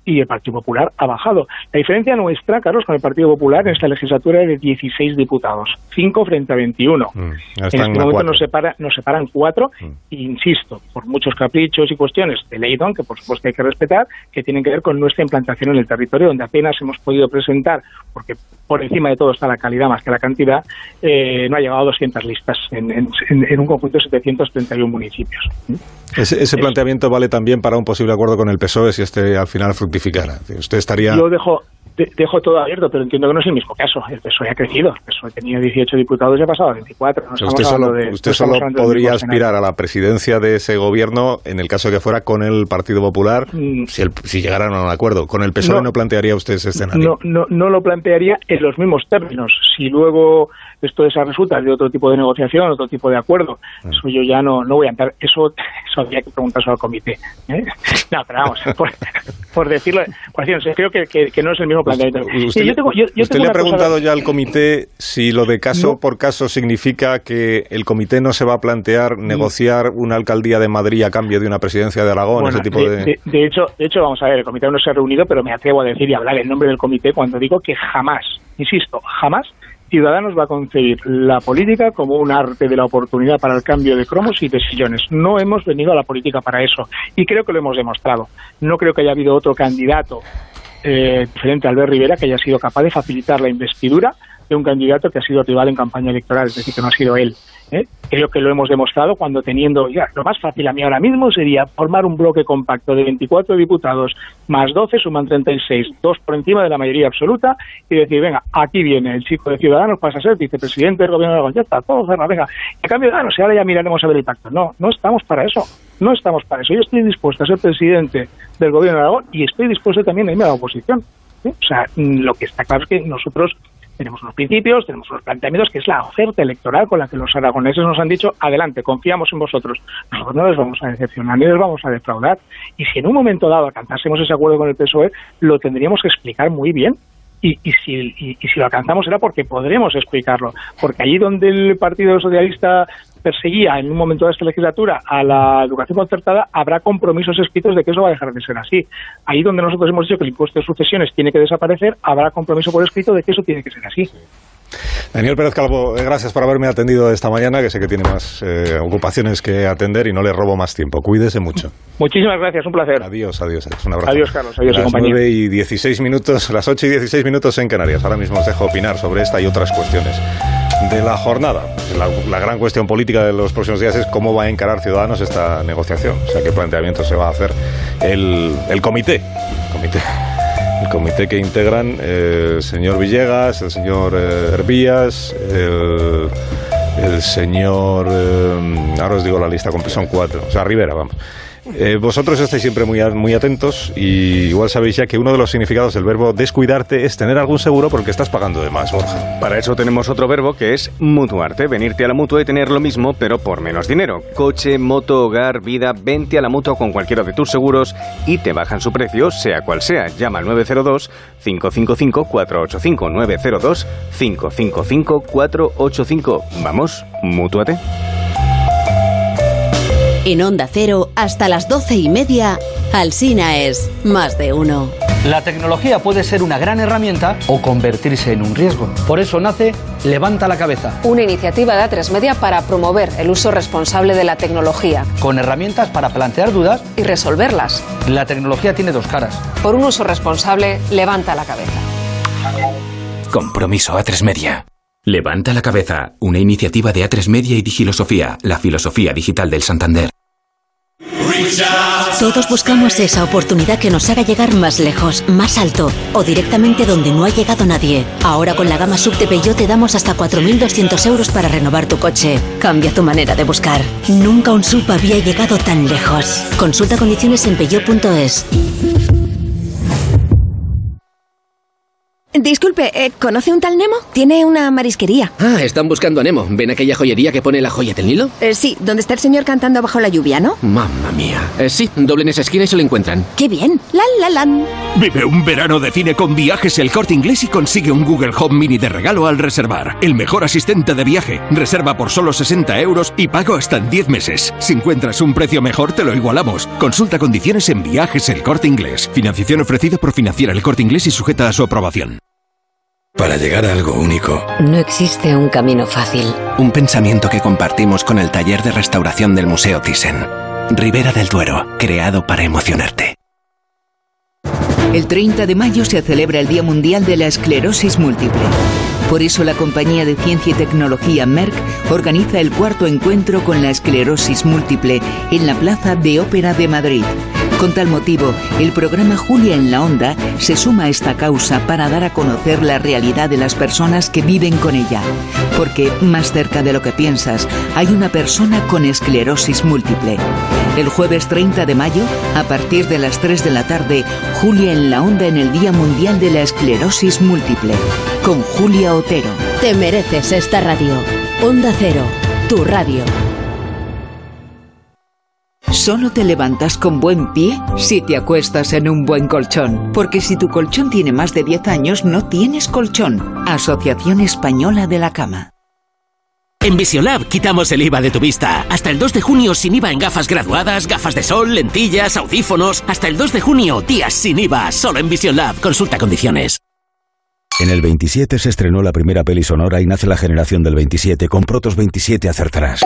y el Partido Popular ha bajado. La diferencia nuestra, Carlos, con el Partido Popular en esta legislatura es de dieciséis diputados, cinco frente a veintiuno. Mm, en este momento nos, separa, nos separan cuatro, mm. e insisto, por muchos caprichos y cuestiones de Leydon, que por supuesto hay que respetar, que tienen que ver con nuestra implantación en el territorio, donde apenas hemos podido presentar, porque por encima de todo está la calidad más que la cantidad, eh, no ha llegado a doscientas listas en, en, en un conjunto de setecientos treinta y uno municipios. Ese, ese planteamiento vale también para un posible acuerdo con el P S O E si este al final fructificara. Usted estaría... Yo dejo, de, dejo todo abierto, pero entiendo que no es el mismo caso. El P S O E ha crecido. El P S O E tenía dieciocho diputados y ha pasado a veinticuatro. No usted solo, de, usted solo podría aspirar a la presidencia de ese gobierno en el caso de que fuera con el Partido Popular, mm. si, el, si llegaran a un acuerdo. Con el P S O E no, no plantearía usted ese escenario. No, no, no lo plantearía en los mismos términos. Si luego esto esa resulta de otro tipo de negociación, otro tipo de acuerdo, mm. eso yo ya no, no voy a entrar. Eso, eso habría que preguntárselo al comité. ¿eh? No, pero vamos, por, por decirlo, por decirlo, creo que, que, que no es el mismo planteamiento. ¿Usted, yo tengo, yo, yo ¿usted tengo le ha preguntado cosa... ya al comité si lo de caso no. por caso significa que el comité no se va a plantear negociar una alcaldía de Madrid a cambio de una presidencia de Aragón? Bueno, ese tipo de, de... De, de, hecho, de hecho, vamos a ver, el comité no se ha reunido, pero me atrevo a decir y hablar en nombre del comité cuando digo que jamás, insisto, jamás Ciudadanos va a concebir la política como un arte de la oportunidad para el cambio de cromos y de sillones. No hemos venido a la política para eso y creo que lo hemos demostrado. No creo que haya habido otro candidato eh, diferente a Albert Rivera que haya sido capaz de facilitar la investidura de un candidato que ha sido rival en campaña electoral, es decir, que no ha sido él. ¿eh? Creo que lo hemos demostrado cuando teniendo, ya, lo más fácil a mí ahora mismo sería formar un bloque compacto de veinticuatro diputados más doce, suman treinta y seis, dos por encima de la mayoría absoluta, y decir, venga, aquí viene el chico de Ciudadanos, pasa a ser vicepresidente del gobierno de Aragón, ya está, todo cerrado, venga. Y a cambio, ah, no sé, ahora ya miraremos a ver el pacto. No, no estamos para eso, no estamos para eso. Yo estoy dispuesto a ser presidente del gobierno de Aragón y estoy dispuesto también a irme a la oposición. ¿sí? O sea, lo que está claro es que nosotros tenemos unos principios, tenemos unos planteamientos, que es la oferta electoral con la que los aragoneses nos han dicho, adelante, confiamos en vosotros. Nosotros no les vamos a decepcionar ni les vamos a defraudar. Y si en un momento dado alcanzásemos ese acuerdo con el P S O E, lo tendríamos que explicar muy bien. Y, y, si, y, y si lo alcanzamos era porque podremos explicarlo. Porque allí donde el Partido Socialista perseguía en un momento de esta legislatura a la educación concertada, habrá compromisos escritos de que eso va a dejar de ser así. Ahí donde nosotros hemos dicho que el impuesto de sucesiones tiene que desaparecer, habrá compromiso por escrito de que eso tiene que ser así. Daniel Pérez Calvo, gracias por haberme atendido esta mañana, que sé que tiene más eh, ocupaciones que atender y no le robo más tiempo. Cuídese mucho. Muchísimas gracias, un placer. Adiós, adiós, adiós. Un abrazo. Adiós, Carlos. Adiós, las compañía. nueve y dieciséis minutos, las ocho y dieciséis minutos en Canarias. Ahora mismo os dejo opinar sobre esta y otras cuestiones de la jornada. La, la gran cuestión política de los próximos días es cómo va a encarar Ciudadanos esta negociación. O sea, qué planteamiento se va a hacer el, el comité. El comité. El comité que integran eh, el señor Villegas, el señor eh, Hervías, el, el señor... Eh, ahora os digo la lista, son cuatro. O sea, Rivera, vamos. Eh, vosotros estáis siempre muy, muy atentos y igual sabéis ya que uno de los significados del verbo descuidarte es tener algún seguro porque estás pagando de más, Borja. Para eso tenemos otro verbo que es mutuarte, venirte a la Mutua y tener lo mismo pero por menos dinero. Coche, moto, hogar, vida, vente a la Mutua con cualquiera de tus seguros y te bajan su precio, sea cual sea. Llama al nueve cero dos, cinco cinco cinco, cuatro ocho cinco, nueve cero dos, cinco cinco cinco, cuatro ocho cinco. Vamos, mútuate. En Onda Cero, hasta las doce y media, Alsina es más de uno. La tecnología puede ser una gran herramienta o convertirse en un riesgo. Por eso nace Levanta la Cabeza. Una iniciativa de A tres Media para promover el uso responsable de la tecnología. Con herramientas para plantear dudas y resolverlas. La tecnología tiene dos caras. Por un uso responsable, levanta la cabeza. Compromiso A tres Media. Levanta la Cabeza, una iniciativa de A tres Media y Digilosofía, la filosofía digital del Santander. Todos buscamos esa oportunidad que nos haga llegar más lejos, más alto o directamente donde no ha llegado nadie. Ahora con la gama sub de Peugeot te damos hasta cuatro mil doscientos euros para renovar tu coche. Cambia tu manera de buscar. Nunca un sub había llegado tan lejos. Consulta condiciones en peugeot punto es. Disculpe, eh, ¿conoce un tal Nemo? Tiene una marisquería. Ah, están buscando a Nemo. ¿Ven aquella joyería que pone la joya del Nilo? Eh, sí, donde está el señor cantando bajo la lluvia, ¿no? Mamma mía. Eh, sí, doblen esa esquina y se lo encuentran. ¡Qué bien! ¡Lan, la, lan! Vive un verano de cine con Viajes El Corte Inglés y consigue un Google Home Mini de regalo al reservar. El mejor asistente de viaje. Reserva por solo sesenta euros y pago hasta en diez meses. Si encuentras un precio mejor, te lo igualamos. Consulta condiciones en Viajes El Corte Inglés. Financiación ofrecida por Financiera El Corte Inglés y sujeta a su aprobación. Para llegar a algo único, no existe un camino fácil. Un pensamiento que compartimos con el taller de restauración del Museo Thyssen. Ribera del Duero, creado para emocionarte. El treinta de mayo se celebra el Día Mundial de la Esclerosis Múltiple. Por eso la compañía de ciencia y tecnología Merck organiza el cuarto encuentro con la esclerosis múltiple en la Plaza de Ópera de Madrid. Con tal motivo, el programa Julia en la Onda se suma a esta causa para dar a conocer la realidad de las personas que viven con ella. Porque, más cerca de lo que piensas, hay una persona con esclerosis múltiple. El jueves treinta de mayo, a partir de las tres de la tarde, Julia en la Onda en el Día Mundial de la Esclerosis Múltiple. Con Julia Otero. Te mereces esta radio. Onda Cero, tu radio. Solo te levantas con buen pie si te acuestas en un buen colchón. Porque si tu colchón tiene más de diez años, no tienes colchón. Asociación Española de la Cama. En Visiolab quitamos el I V A de tu vista. Hasta el dos de junio sin I V A en gafas graduadas, gafas de sol, lentillas, audífonos. Hasta el dos de junio, días sin I V A. Solo en Visiolab. Consulta condiciones. En el veintisiete se estrenó la primera peli sonora y nace la generación del veintisiete. Con Protos veintisiete acertarás.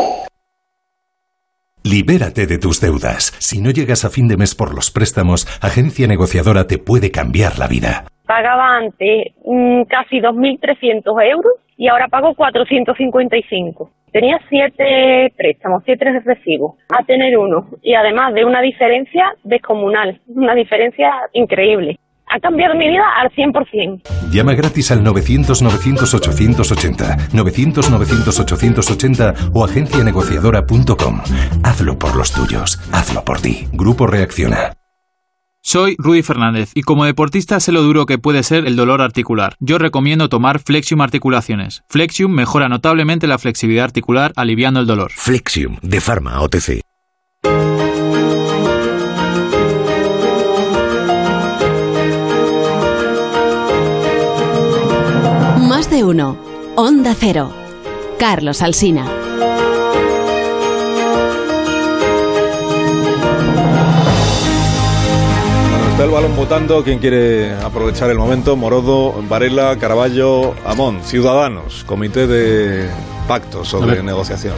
Libérate de tus deudas. Si no llegas a fin de mes por los préstamos, Agencia Negociadora te puede cambiar la vida. Pagaba antes mmm, casi dos mil trescientos euros y ahora pago cuatrocientos cincuenta y cinco. Tenía siete préstamos, siete recibos, a tener uno. Y además de una diferencia descomunal, una diferencia increíble. Ha cambiado mi vida al cien por ciento. Llama gratis al novecientos novecientos ochocientos ochenta, novecientos novecientos ochocientos ochenta o agencia negociadora punto com. Hazlo por los tuyos, hazlo por ti. Grupo Reacciona. Soy Rudy Fernández y como deportista sé lo duro que puede ser el dolor articular. Yo recomiendo tomar Flexium Articulaciones. Flexium mejora notablemente la flexibilidad articular aliviando el dolor. Flexium, de Pharma O T C. Más de uno. Onda Cero. Carlos Alsina. Bueno, está el balón votando. ¿Quién quiere aprovechar el momento? Morodo, Varela, Caraballo, Amón. Ciudadanos, comité de pactos o de negociación.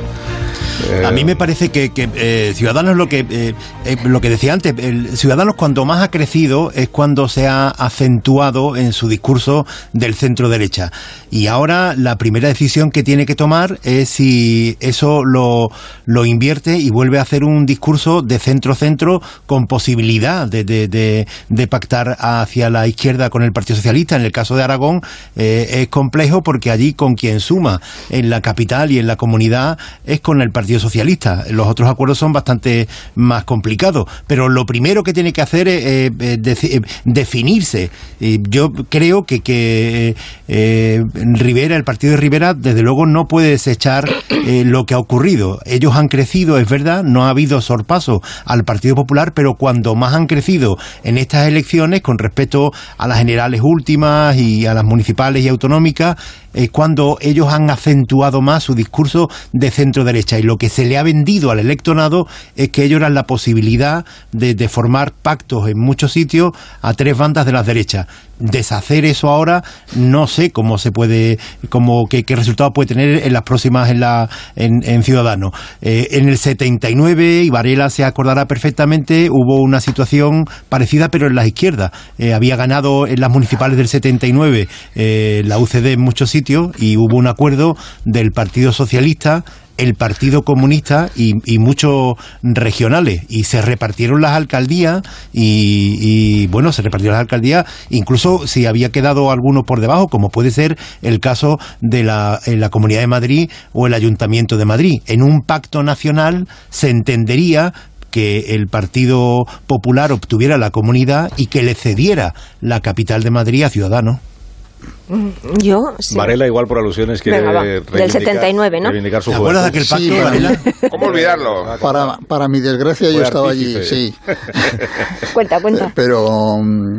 Eh, a mí me parece que, que eh, Ciudadanos, lo que eh, eh, lo que decía antes, el Ciudadanos cuando más ha crecido es cuando se ha acentuado en su discurso del centro derecha. Y ahora la primera decisión que tiene que tomar es si eso lo, lo invierte y vuelve a hacer un discurso de centro-centro con posibilidad de, de, de, de pactar hacia la izquierda con el Partido Socialista. En el caso de Aragón eh, es complejo porque allí con quien suma en la capital y en la comunidad es con el Partido Socialista. Los otros acuerdos son bastante más complicados, pero lo primero que tiene que hacer es eh, de, definirse. Eh, yo creo que, que eh, Rivera, el partido de Rivera, desde luego no puede desechar eh, lo que ha ocurrido. Ellos han crecido, es verdad, no ha habido sorpaso al Partido Popular, pero cuando más han crecido en estas elecciones, con respecto a las generales últimas y a las municipales y autonómicas, es cuando ellos han acentuado más su discurso de centro derecha, y lo que se le ha vendido al electorado es que ellos eran la posibilidad de, de formar pactos en muchos sitios a tres bandas de las derechas. Deshacer eso ahora no sé cómo se puede, cómo qué, qué resultado puede tener en las próximas en la en, en Ciudadanos. Eh, en el setenta y nueve, y Varela se acordará perfectamente, hubo una situación parecida pero en las izquierdas. Eh, había ganado en las municipales del setenta y nueve eh, la U C D en muchos sitios y hubo un acuerdo del Partido Socialista, el Partido Comunista y, y muchos regionales, y se repartieron las alcaldías y, y bueno, se repartieron las alcaldías incluso si había quedado alguno por debajo, como puede ser el caso de la, en la Comunidad de Madrid o el Ayuntamiento de Madrid. En un pacto nacional se entendería que el Partido Popular obtuviera la comunidad y que le cediera la capital de Madrid a Ciudadanos. Yo, sí. Varela, igual por alusiones, quiere Venga, del setenta y nueve, ¿no? reivindicar su ¿Te acuerdas de aquel pacto, sí, Varela? ¿Cómo olvidarlo? Para, para mi desgracia, Fue yo estaba artífice. allí, sí. Cuenta, cuenta. Pero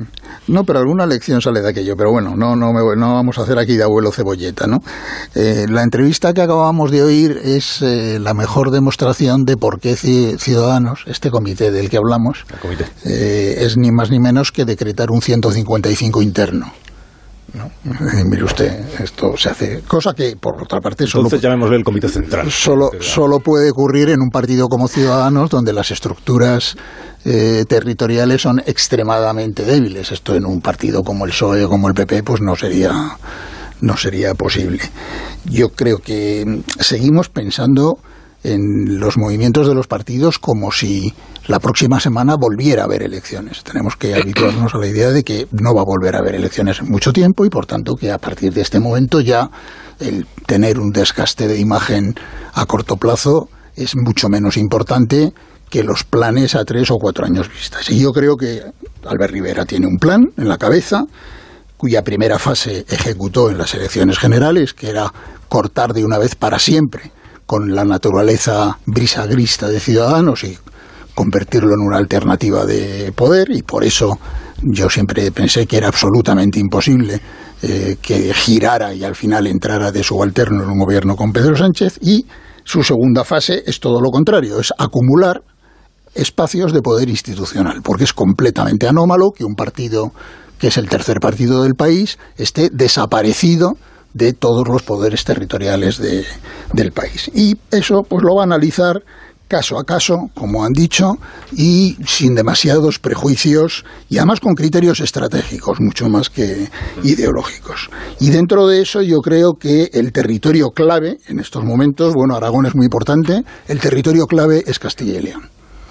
No, pero alguna lección sale de aquello. Pero bueno, no, no, me, no vamos a hacer aquí de abuelo cebolleta, ¿no? Eh, la entrevista que acabamos de oír es eh, la mejor demostración de por qué Ciudadanos, este comité del que hablamos, comité. Eh, es ni más ni menos que decretar un ciento cincuenta y cinco interno. ¿No? Mire usted, esto se hace, cosa que por otra parte solo, entonces llamémosle el comité central, solo, solo puede ocurrir en un partido como Ciudadanos, donde las estructuras eh, territoriales son extremadamente débiles. Esto en un partido como el P S O E o como el P P pues no sería no sería posible. Yo creo que seguimos pensando en los movimientos de los partidos como si la próxima semana volviera a haber elecciones. Tenemos que habituarnos a la idea de que no va a volver a haber elecciones en mucho tiempo y por tanto que a partir de este momento ya el tener un desgaste de imagen a corto plazo es mucho menos importante que los planes a tres o cuatro años vistas. Y yo creo que Albert Rivera tiene un plan en la cabeza cuya primera fase ejecutó en las elecciones generales, que era cortar de una vez para siempre con la naturaleza brisagrista de Ciudadanos y convertirlo en una alternativa de poder, y por eso yo siempre pensé que era absolutamente imposible eh, que girara y al final entrara de subalterno en un gobierno con Pedro Sánchez. Y su segunda fase es todo lo contrario, es acumular espacios de poder institucional, porque es completamente anómalo que un partido que es el tercer partido del país esté desaparecido de todos los poderes territoriales de, del país. Y eso pues lo va a analizar caso a caso, como han dicho, y sin demasiados prejuicios, y además con criterios estratégicos, mucho más que ideológicos. Y dentro de eso yo creo que el territorio clave en estos momentos, bueno, Aragón es muy importante, el territorio clave es Castilla y León.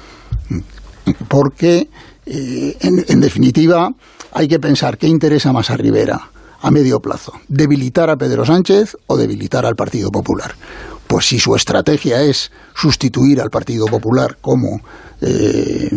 Porque, eh, en, en definitiva, hay que pensar qué interesa más a Rivera a medio plazo, debilitar a Pedro Sánchez o debilitar al Partido Popular. Pues si su estrategia es sustituir al Partido Popular como eh,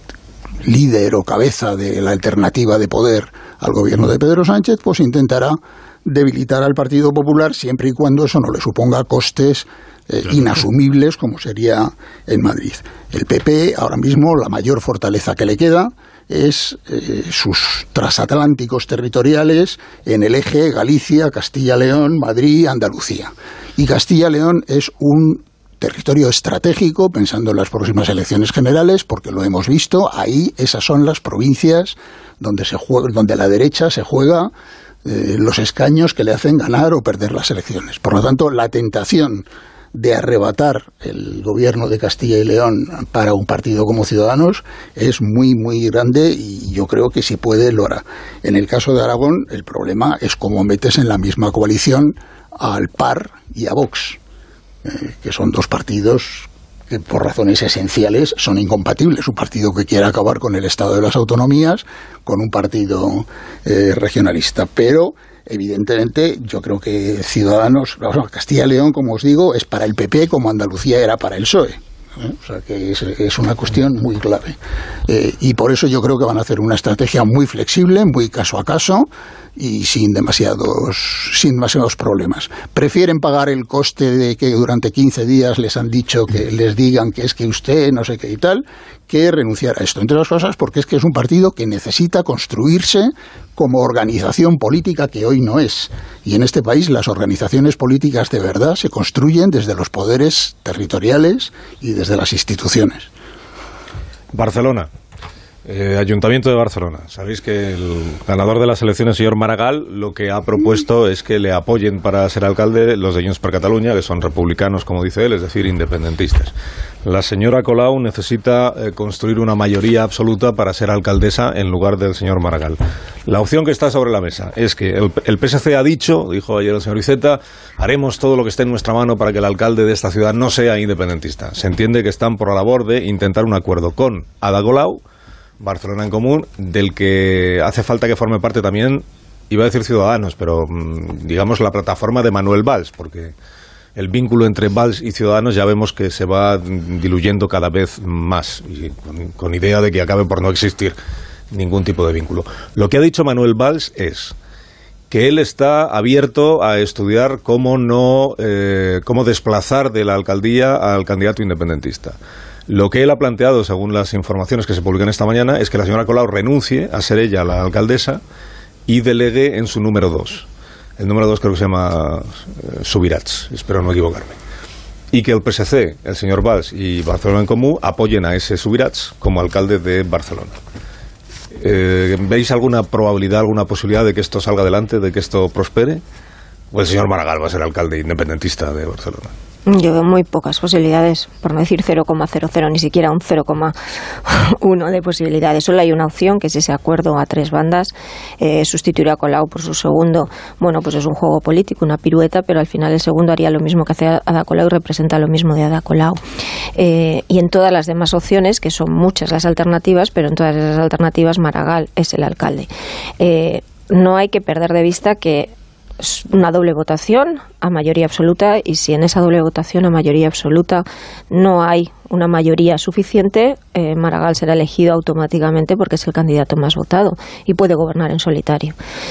líder o cabeza de la alternativa de poder al gobierno de Pedro Sánchez, pues intentará debilitar al Partido Popular siempre y cuando eso no le suponga costes eh, inasumibles como sería en Madrid. El P P ahora mismo la mayor fortaleza que le queda es eh, sus transatlánticos territoriales en el eje Galicia, Castilla-León, Madrid, Andalucía. Y Castilla-León es un territorio estratégico, pensando en las próximas elecciones generales, porque lo hemos visto, ahí esas son las provincias donde, se juega, donde la derecha se juega eh, los escaños que le hacen ganar o perder las elecciones. Por lo tanto, la tentación de arrebatar el gobierno de Castilla y León para un partido como Ciudadanos es muy, muy grande, y yo creo que si puede lo hará. En el caso de Aragón, el problema es cómo metes en la misma coalición al P A R y a Vox, eh, que son dos partidos que por razones esenciales son incompatibles. Un partido que quiere acabar con el Estado de las Autonomías con un partido eh, regionalista. Pero evidentemente yo creo que Ciudadanos, Castilla y León, como os digo, es para el P P como Andalucía era para el P S O E. ¿eh? O sea que es, es una cuestión muy clave. Eh, y por eso yo creo que van a hacer una estrategia muy flexible, muy caso a caso y sin demasiados, sin demasiados problemas. Prefieren pagar el coste de que durante quince días les han dicho que les digan que es que usted no sé qué y tal, que renunciar a esto. Entre otras cosas porque es que es un partido que necesita construirse como organización política, que hoy no es. Y en este país las organizaciones políticas de verdad se construyen desde los poderes territoriales y desde las instituciones. Barcelona. Eh, Ayuntamiento de Barcelona. Sabéis que el ganador de las elecciones, señor Maragall, lo que ha propuesto es que le apoyen para ser alcalde los de Junts per Catalunya, que son republicanos, como dice él, es decir, independentistas. La señora Colau necesita eh, construir una mayoría absoluta para ser alcaldesa en lugar del señor Maragall. La opción que está sobre la mesa es que el, el P S C ha dicho, dijo ayer el señor Iceta, haremos todo lo que esté en nuestra mano para que el alcalde de esta ciudad no sea independentista. Se entiende que están por la labor de intentar un acuerdo con Ada Colau, Barcelona en Común, del que hace falta que forme parte también, iba a decir Ciudadanos, pero digamos la plataforma de Manuel Valls, porque el vínculo entre Valls y Ciudadanos ya vemos que se va diluyendo cada vez más, y con, con idea de que acabe por no existir ningún tipo de vínculo. Lo que ha dicho Manuel Valls es que él está abierto a estudiar cómo no, eh, cómo desplazar de la alcaldía al candidato independentista. Lo que él ha planteado, según las informaciones que se publican esta mañana, es que la señora Colau renuncie a ser ella la alcaldesa y delegue en su número dos. El número dos creo que se llama eh, Subirats, espero no equivocarme. Y que el P S C, el señor Valls y Barcelona en Comú apoyen a ese Subirats como alcalde de Barcelona. Eh, ¿Veis alguna probabilidad, alguna posibilidad de que esto salga adelante, de que esto prospere? ¿O el señor Maragall va a ser alcalde independentista de Barcelona? Yo veo muy pocas posibilidades, por no decir cero coma cero cero, ni siquiera un cero coma uno de posibilidades. Solo hay una opción, que es ese acuerdo a tres bandas. Eh, sustituir a Colau por su segundo. Bueno, pues es un juego político, una pirueta, pero al final el segundo haría lo mismo que hace Ada Colau y representa lo mismo de Ada Colau. Eh, y en todas las demás opciones, que son muchas las alternativas, pero en todas esas alternativas Maragall es el alcalde. Eh, no hay que perder de vista que una doble votación a mayoría absoluta, y si en esa doble votación a mayoría absoluta no hay una mayoría suficiente, eh, Maragall será elegido automáticamente porque es el candidato más votado y puede gobernar en solitario.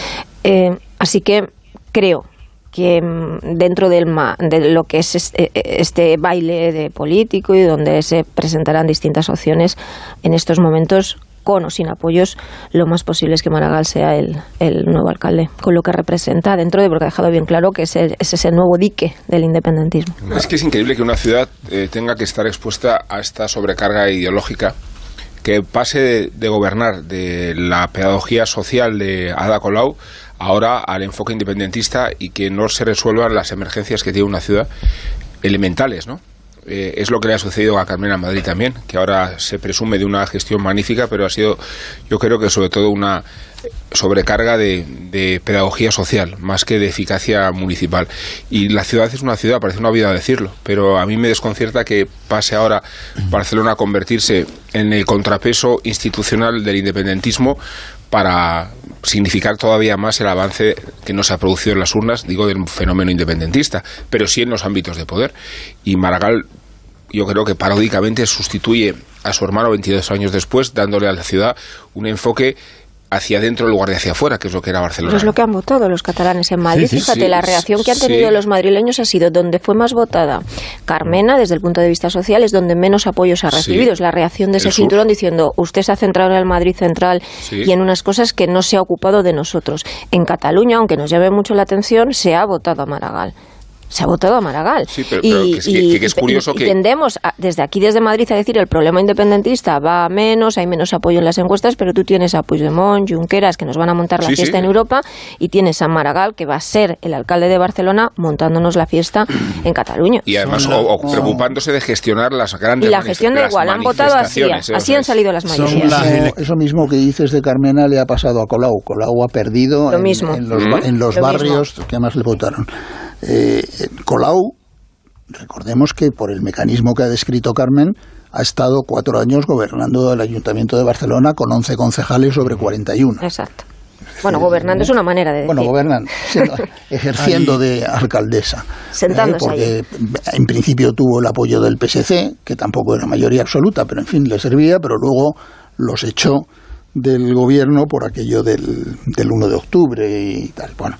Eh, así que creo que dentro del ma, de lo que es este, este baile de político y donde se presentarán distintas opciones, en estos momentos, con o sin apoyos, lo más posible es que Maragall sea el, el nuevo alcalde, con lo que representa dentro de, porque ha dejado bien claro que ese, ese es el nuevo dique del independentismo. Es que es increíble que una ciudad eh, tenga que estar expuesta a esta sobrecarga ideológica, que pase de, de gobernar de la pedagogía social de Ada Colau ahora al enfoque independentista, y que no se resuelvan las emergencias que tiene una ciudad elementales, ¿no? Eh, es lo que le ha sucedido a Carmena Madrid también, que ahora se presume de una gestión magnífica, pero ha sido, yo creo que sobre todo una sobrecarga de, de pedagogía social, más que de eficacia municipal. Y la ciudad es una ciudad, parece una obviedad decirlo, pero a mí me desconcierta que pase ahora Barcelona a convertirse en el contrapeso institucional del independentismo para significar todavía más el avance que no se ha producido en las urnas, digo, del fenómeno independentista, pero sí en los ámbitos de poder. Y Maragall, yo creo que paródicamente sustituye a su hermano veintidós años después, dándole a la ciudad un enfoque hacia adentro en lugar de hacia afuera, que es lo que era Barcelona. Pero es lo que han votado los catalanes en Madrid. Sí, sí, Fíjate, sí, la reacción que han tenido sí. los madrileños ha sido donde fue más votada Carmena, desde el punto de vista social, es donde menos apoyos ha recibido. Sí. Es la reacción de ese el cinturón sur. Diciendo, usted se ha centrado en el Madrid central sí. y en unas cosas que no se ha ocupado de nosotros. En Cataluña, aunque nos llame mucho la atención, se ha votado a Maragall. Se ha votado a Maragall. Sí, pero, pero y, que, es, que, que es curioso y, que... Y tendemos a, desde aquí, desde Madrid, a decir el problema independentista va a menos, hay menos apoyo en las encuestas, pero tú tienes a Puigdemont, Junqueras, que nos van a montar la sí, fiesta sí. en Europa, y tienes a Maragall, que va a ser el alcalde de Barcelona, montándonos la fiesta en Cataluña. Y además o, o preocupándose de gestionar las grandes Y la gestión de igual, han votado así, ¿eh? así han salido las mayorías. Eso, eso mismo que dices de Carmena le ha pasado a Colau. Colau ha perdido Lo en, mismo. en los, ¿Mm? en los barrios mismo. que más le votaron. Eh, Colau, recordemos que por el mecanismo que ha descrito Carmen, ha estado cuatro años gobernando el Ayuntamiento de Barcelona con once concejales sobre cuarenta y uno. Exacto. Bueno, gobernando es una manera de decir. Bueno, gobernando, siendo, ejerciendo ahí, de alcaldesa. Sentándose eh, porque ahí. En principio tuvo el apoyo del P S C, que tampoco era mayoría absoluta, pero en fin, le servía, pero luego los echó del gobierno por aquello del, del uno de octubre y tal. Bueno,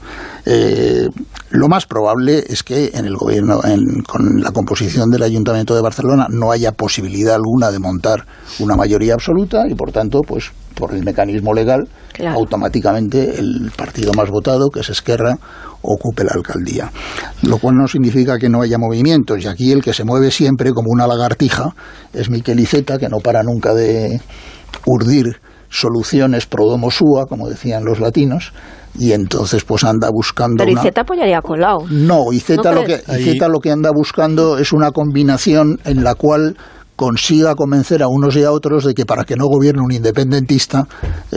eh, lo más probable es que en el gobierno, en, con la composición del Ayuntamiento de Barcelona, no haya posibilidad alguna de montar una mayoría absoluta y, por tanto, pues por el mecanismo legal, claro. automáticamente el partido más votado, que es Esquerra, ocupe la alcaldía. Lo cual no significa que no haya movimientos, y aquí el que se mueve siempre como una lagartija es Miquel Iceta, que no para nunca de urdir soluciones pro domo sua, como decían los latinos, y entonces pues anda buscando. Pero una... Iceta apoyaría a Colau. No, Iceta, ¿No lo que, Iceta lo que anda buscando es una combinación en la cual consiga convencer a unos y a otros de que para que no gobierne un independentista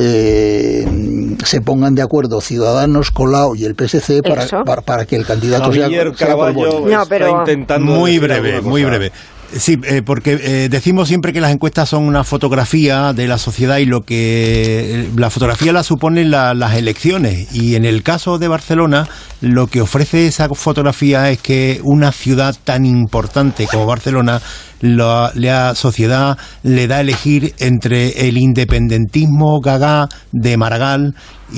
eh, se pongan de acuerdo Ciudadanos, Colau y el P S C para, para, para que el candidato Javier sea, Caraballo sea no, pero... está intentando muy breve, muy breve. Sí, eh, porque eh, decimos siempre que las encuestas son una fotografía de la sociedad y lo que la fotografía la suponen la, las elecciones, y en el caso de Barcelona lo que ofrece esa fotografía es que una ciudad tan importante como Barcelona, la, la sociedad le da a elegir entre el independentismo gagá de Maragall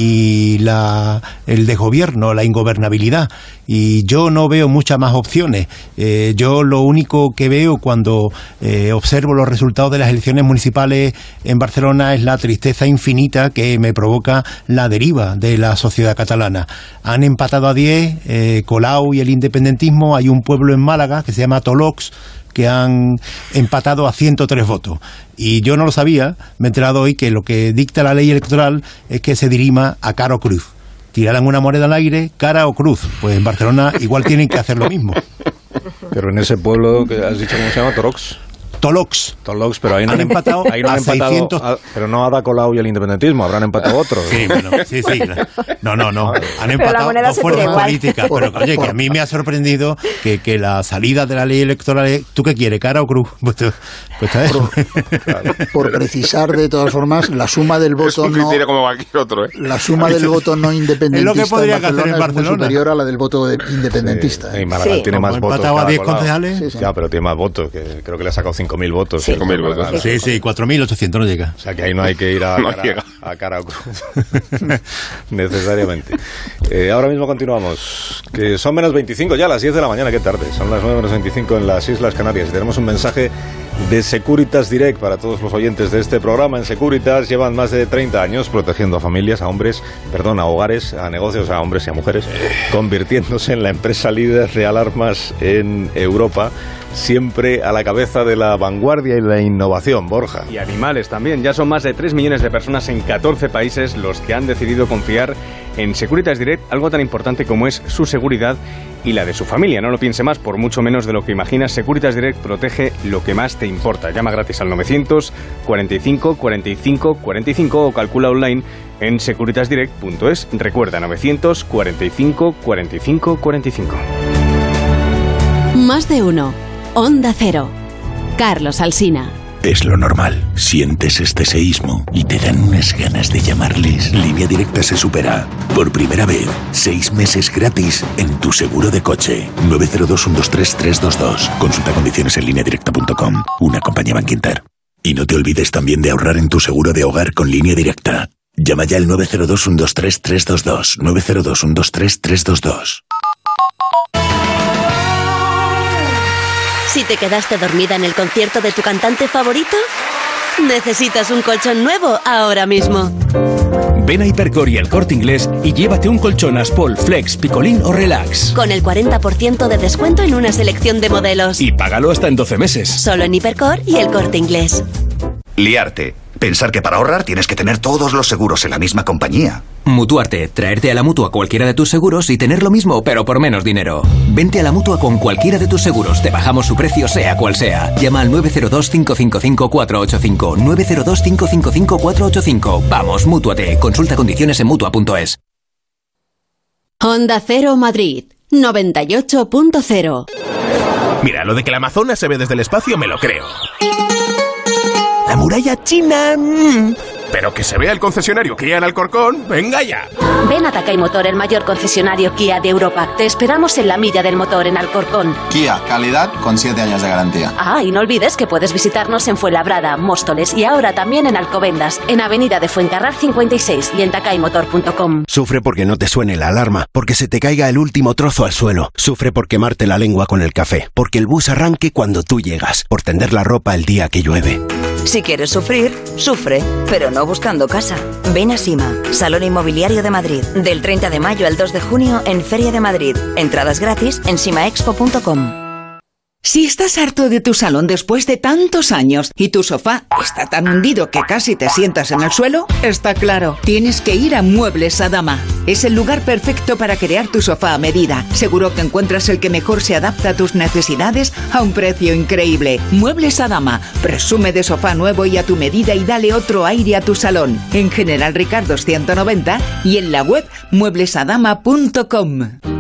y la, el desgobierno, la ingobernabilidad. Y yo no veo muchas más opciones. Eh, yo lo único que veo cuando eh, observo los resultados de las elecciones municipales en Barcelona es la tristeza infinita que me provoca la deriva de la sociedad catalana. Han empatado a diez, eh, Colau y el independentismo. Hay un pueblo en Málaga que se llama Tolox, que han empatado a ciento tres votos. Y yo no lo sabía, me he enterado hoy que lo que dicta la ley electoral es que se dirima a cara o cruz. Tirarán una moneda al aire, cara o cruz. Pues en Barcelona igual tienen que hacer lo mismo. Pero en ese pueblo que has dicho, ¿cómo se llama? Torox. Tolox. Tolox, pero ahí no han empatado, ahí no han a empatado seiscientos... a, pero no Ada Colau y el independentismo, habrán empatado otros. Sí, bueno, sí, sí. No, no, no. Han empatado dos fuerzas políticas. Pero, oye, que a mí me ha sorprendido que, que la salida de la ley electoral es, ¿tú qué quieres, cara o cruz? Pues, pues está eso. Por, por precisar, de todas formas, la suma del voto es un criterio no, como cualquier otro, ¿eh? La suma del voto no independentista es lo que podría en Barcelona, hacer en Barcelona es muy superior a la del voto de independentista. Sí, y Málaga sí. tiene más votos. Empatado a diez concejales. Sí, sí. Ya, pero tiene más votos, que creo que le ha sacado cinco mil votos. Sí, sí, sí, cuatro mil ochocientos no llega. O sea que ahí no hay que ir a, no cara, a cara o cruz. Necesariamente. Eh, ahora mismo continuamos. Que son menos veinticinco ya, a las diez de la mañana, qué tarde. Son las nueve menos veinticinco en las Islas Canarias. Y tenemos un mensaje de Securitas Direct para todos los oyentes de este programa. En Securitas llevan más de treinta años protegiendo a familias, a hombres, perdón, a hogares, a negocios, a hombres y a mujeres, convirtiéndose en la empresa líder de alarmas en Europa, siempre a la cabeza de la vanguardia y la innovación, Borja. Y animales también. Ya son más de tres millones de personas en catorce países los que han decidido confiar en Securitas Direct algo tan importante como es su seguridad y la de su familia. No lo piense más, por mucho menos de lo que imaginas. Securitas Direct protege lo que más te importa. Llama gratis al novecientos cuarenta y cinco cuarenta y cinco cuarenta y cinco o calcula online en securitas direct punto es. Recuerda, novecientos cuarenta y cinco cuarenta y cinco cuarenta y cinco. Más de uno. Onda Cero. Carlos Alsina. Es lo normal. Sientes este seísmo y te dan unas ganas de llamarles. Línea Directa se supera. Por primera vez, seis meses gratis en tu seguro de coche. nueve cero dos, uno dos tres, tres dos dos. Consulta condiciones en línea directa punto com. Una compañía Bankinter. Y no te olvides también de ahorrar en tu seguro de hogar con Línea Directa. Llama ya al nueve cero dos, uno dos tres, tres dos dos. nueve cero dos, uno dos tres, tres dos dos. Si te quedaste dormida en el concierto de tu cantante favorito, necesitas un colchón nuevo ahora mismo. Ven a Hipercor y El Corte Inglés y llévate un colchón Aspol, Flex, Picolín o Relax. Con el cuarenta por ciento de descuento en una selección de modelos. Y págalo hasta en doce meses. Solo en Hipercor y El Corte Inglés. Liarte. Pensar que para ahorrar tienes que tener todos los seguros en la misma compañía. Mutuarte. Traerte a la Mutua cualquiera de tus seguros y tener lo mismo, pero por menos dinero. Vente a la Mutua con cualquiera de tus seguros. Te bajamos su precio, sea cual sea. Llama al nueve cero dos, cinco cinco cinco, cuatro ocho cinco. nueve cero dos, cinco cinco cinco, cuatro ocho cinco. Vamos, Mútuate. Consulta condiciones en Mutua punto es. Onda Cero Madrid, noventa y ocho punto cero. Mira, lo de que la Amazonas se ve desde el espacio me lo creo. La muralla china... Mmm. Pero que se vea el concesionario Kia en Alcorcón, venga ya. Ven a Takay Motor, el mayor concesionario Kia de Europa. Te esperamos en la milla del motor en Alcorcón. Kia, calidad con siete años de garantía. Ah, y no olvides que puedes visitarnos en Fuenlabrada, Móstoles y ahora también en Alcobendas, en Avenida de Fuencarral cincuenta y seis y en takay motor punto com. Sufre porque no te suene la alarma, porque se te caiga el último trozo al suelo. Sufre por quemarte la lengua con el café, porque el bus arranque cuando tú llegas, por tender la ropa el día que llueve. Si quieres sufrir, sufre, pero no buscando casa. Ven a Sima, Salón Inmobiliario de Madrid, del treinta de mayo al dos de junio en Feria de Madrid. Entradas gratis en simaexpo punto com. Si estás harto de tu salón después de tantos años y tu sofá está tan hundido que casi te sientas en el suelo, está claro, tienes que ir a Muebles Adama. Es el lugar perfecto para crear tu sofá a medida. Seguro que encuentras el que mejor se adapta a tus necesidades a un precio increíble. Muebles Adama. Presume de sofá nuevo y a tu medida y dale otro aire a tu salón. En General Ricardo ciento noventa y en la web muebles adama punto com.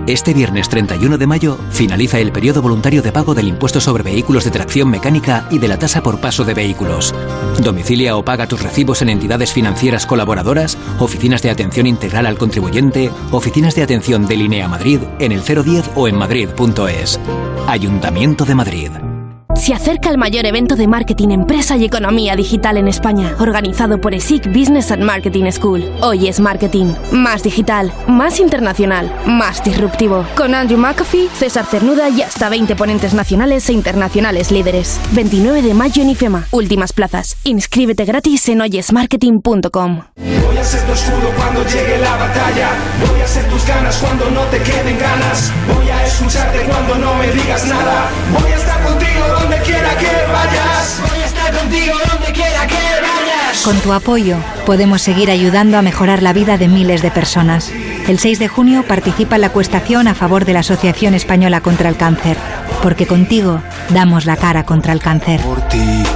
Este viernes treinta y uno de mayo finaliza el periodo voluntario de pago del impuesto sobre vehículos de tracción mecánica y de la tasa por paso de vehículos. Domicilia o paga tus recibos en entidades financieras colaboradoras, oficinas de atención integral al contribuyente, oficinas de atención de Linea Madrid, en el cero diez o en madrid punto es. Ayuntamiento de Madrid. Se acerca el mayor evento de marketing, empresa y economía digital en España, organizado por E S I C Business and Marketing School. Hoy es marketing, más digital, más internacional, más disruptivo. Con Andrew McAfee, César Cernuda y hasta veinte ponentes nacionales e internacionales líderes. veintinueve de mayo en IFEMA. Últimas plazas. Inscríbete gratis en oyesmarketing punto com. Voy a ser tu escudo cuando llegue la batalla. Voy a ser tus ganas cuando no te queden ganas. Voy a escucharte cuando no me digas nada. Voy a estar contigo donde quiera que vayas. Voy a estar contigo donde quiera que vayas. Con tu apoyo podemos seguir ayudando a mejorar la vida de miles de personas. El seis de junio participa en la acuestación a favor de la Asociación Española contra el Cáncer. Porque contigo damos la cara contra el cáncer. Por ti.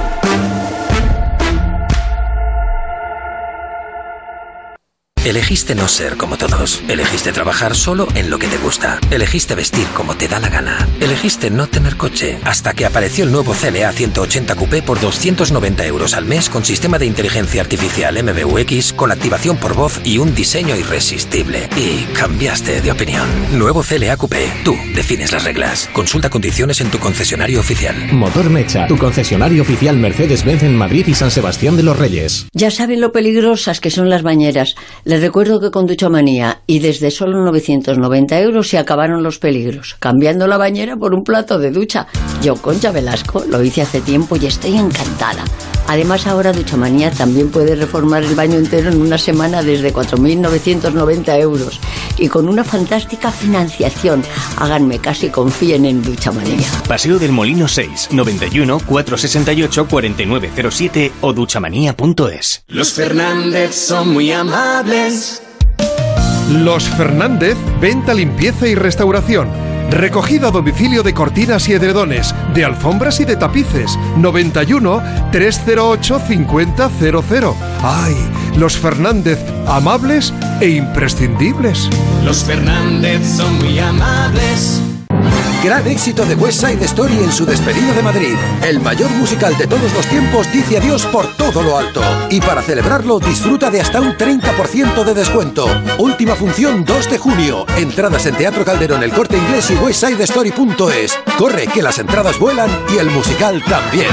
Elegiste no ser como todos. Elegiste trabajar solo en lo que te gusta. Elegiste vestir como te da la gana. Elegiste no tener coche. Hasta que apareció el nuevo C L A ciento ochenta Coupé por doscientos noventa euros al mes con sistema de inteligencia artificial M B U X con activación por voz y un diseño irresistible. Y cambiaste de opinión. Nuevo C L A Coupé. Tú defines las reglas. Consulta condiciones en tu concesionario oficial. Motor Mecha, tu concesionario oficial Mercedes-Benz en Madrid y San Sebastián de los Reyes. Ya saben lo peligrosas que son las bañeras. Les recuerdo que con Duchamanía y desde solo novecientos noventa euros se acabaron los peligros, cambiando la bañera por un plato de ducha. Yo, Concha Velasco, lo hice hace tiempo y estoy encantada. Además, ahora Duchamanía también puede reformar el baño entero en una semana desde cuatro mil novecientos noventa euros y con una fantástica financiación. Háganme caso y confíen en Duchamanía. Paseo del Molino seis, noventa y uno, cuatrocientos sesenta y ocho, cuarenta y nueve cero siete o duchamanía punto es. Los Fernández son muy amables. Los Fernández, venta, limpieza y restauración. Recogida a domicilio de cortinas y edredones, de alfombras y de tapices. noventa y uno, trescientos ocho, cincuenta cero cero. ¡Ay! Los Fernández, amables e imprescindibles. Los Fernández son muy amables. Gran éxito de West Side Story en su despedida de Madrid. El mayor musical de todos los tiempos dice adiós por todo lo alto. Y para celebrarlo disfruta de hasta un treinta por ciento de descuento. Última función dos de junio. Entradas en Teatro Calderón, El Corte Inglés y westside story punto es. Corre, que las entradas vuelan y el musical también.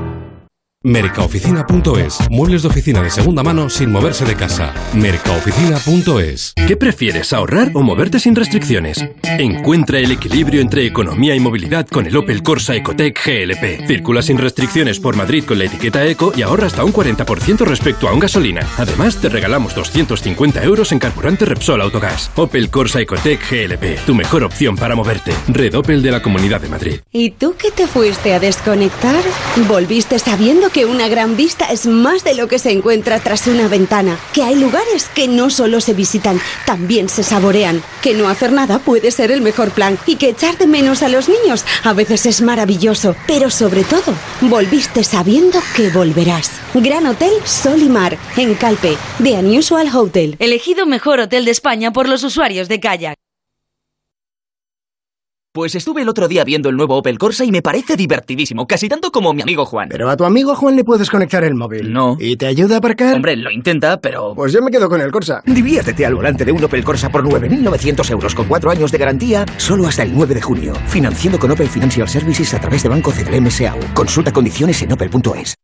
Mercaoficina punto es. Muebles de oficina de segunda mano sin moverse de casa. Mercaoficina punto es. ¿Qué prefieres, ahorrar o moverte sin restricciones? Encuentra el equilibrio entre economía y movilidad con el Opel Corsa Ecotec G L P. Circula sin restricciones por Madrid con la etiqueta Eco y ahorra hasta un cuarenta por ciento respecto a un gasolina. Además, te regalamos doscientos cincuenta euros en carburante Repsol Autogas. Opel Corsa Ecotec G L P. Tu mejor opción para moverte. Red Opel de la Comunidad de Madrid. ¿Y tú qué te fuiste a desconectar? ¿Volviste sabiendo que una gran vista es más de lo que se encuentra tras una ventana? Que hay lugares que no solo se visitan, también se saborean. Que no hacer nada puede ser el mejor plan. Y que echar de menos a los niños a veces es maravilloso. Pero sobre todo, volviste sabiendo que volverás. Gran Hotel Sol y Mar, en Calpe, The Unusual Hotel. Elegido mejor hotel de España por los usuarios de Kayak. Pues estuve el otro día viendo el nuevo Opel Corsa y me parece divertidísimo, casi tanto como mi amigo Juan. Pero a tu amigo Juan le puedes conectar el móvil. No. ¿Y te ayuda a aparcar? Hombre, lo intenta, pero... Pues yo me quedo con el Corsa. Diviértete al volante de un Opel Corsa por nueve mil novecientos euros con cuatro años de garantía, solo hasta el nueve de junio. Financiando con Opel Financial Services a través de Banco C D L M S A U. Consulta condiciones en opel punto es.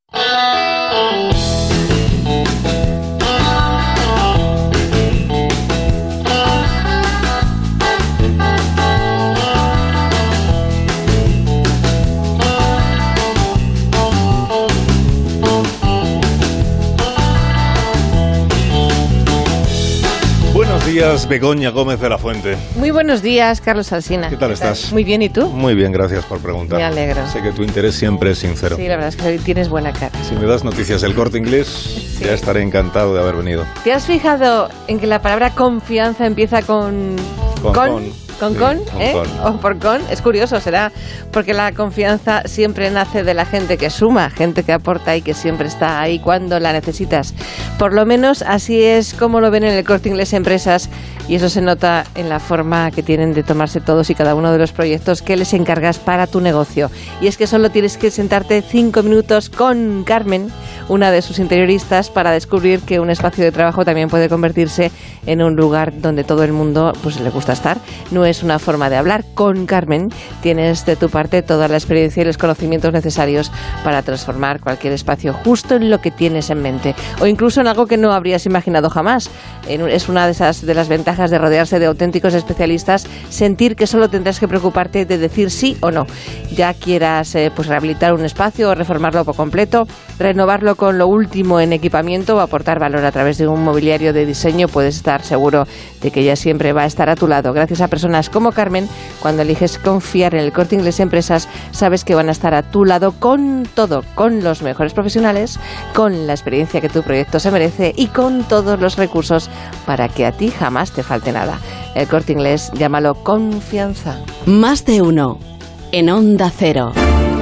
Buenos días, Begoña Gómez de la Fuente. Muy buenos días, Carlos Alsina. ¿Qué tal estás? Muy bien, ¿y tú? Muy bien, gracias por preguntar. Me alegro. Sé que tu interés siempre es sincero. Sí, la verdad es que hoy tienes buena cara. Si me das noticias del Corte Inglés, sí, ya estaré encantado de haber venido. ¿Te has fijado en que la palabra confianza empieza con... Con, con, ¿Con Sí, con? con ¿Eh? con. O por con. Es curioso, será porque la confianza siempre nace de la gente que suma, gente que aporta y que siempre está ahí cuando la necesitas. Por lo menos así es como lo ven en el Corte Inglés Empresas, y eso se nota en la forma que tienen de tomarse todos y cada uno de los proyectos que les encargas para tu negocio. Y es que solo tienes que sentarte cinco minutos con Carmen, una de sus interioristas, para descubrir que un espacio de trabajo también puede convertirse en un lugar donde todo el mundo pues le gusta estar. No es una forma de hablar. Con Carmen tienes de tu parte toda la experiencia y los conocimientos necesarios para transformar cualquier espacio justo en lo que tienes en mente, o incluso en algo que no habrías imaginado jamás. Es una de esas de las ventajas de rodearse de auténticos especialistas, sentir que solo tendrás que preocuparte de decir sí o no. Ya quieras eh, pues rehabilitar un espacio o reformarlo por completo, renovarlo con lo último en equipamiento o aportar valor a través de un mobiliario de diseño, puedes estar seguro de que ella siempre va a estar a tu lado. Gracias a personas como Carmen, cuando eliges confiar en el Corte Inglés Empresas, sabes que van a estar a tu lado con todo, con los mejores profesionales, con la experiencia que tu proyecto se merece y con todos los recursos para que a ti jamás te falte nada. El Corte Inglés, llámalo confianza. Más de uno en Onda Cero.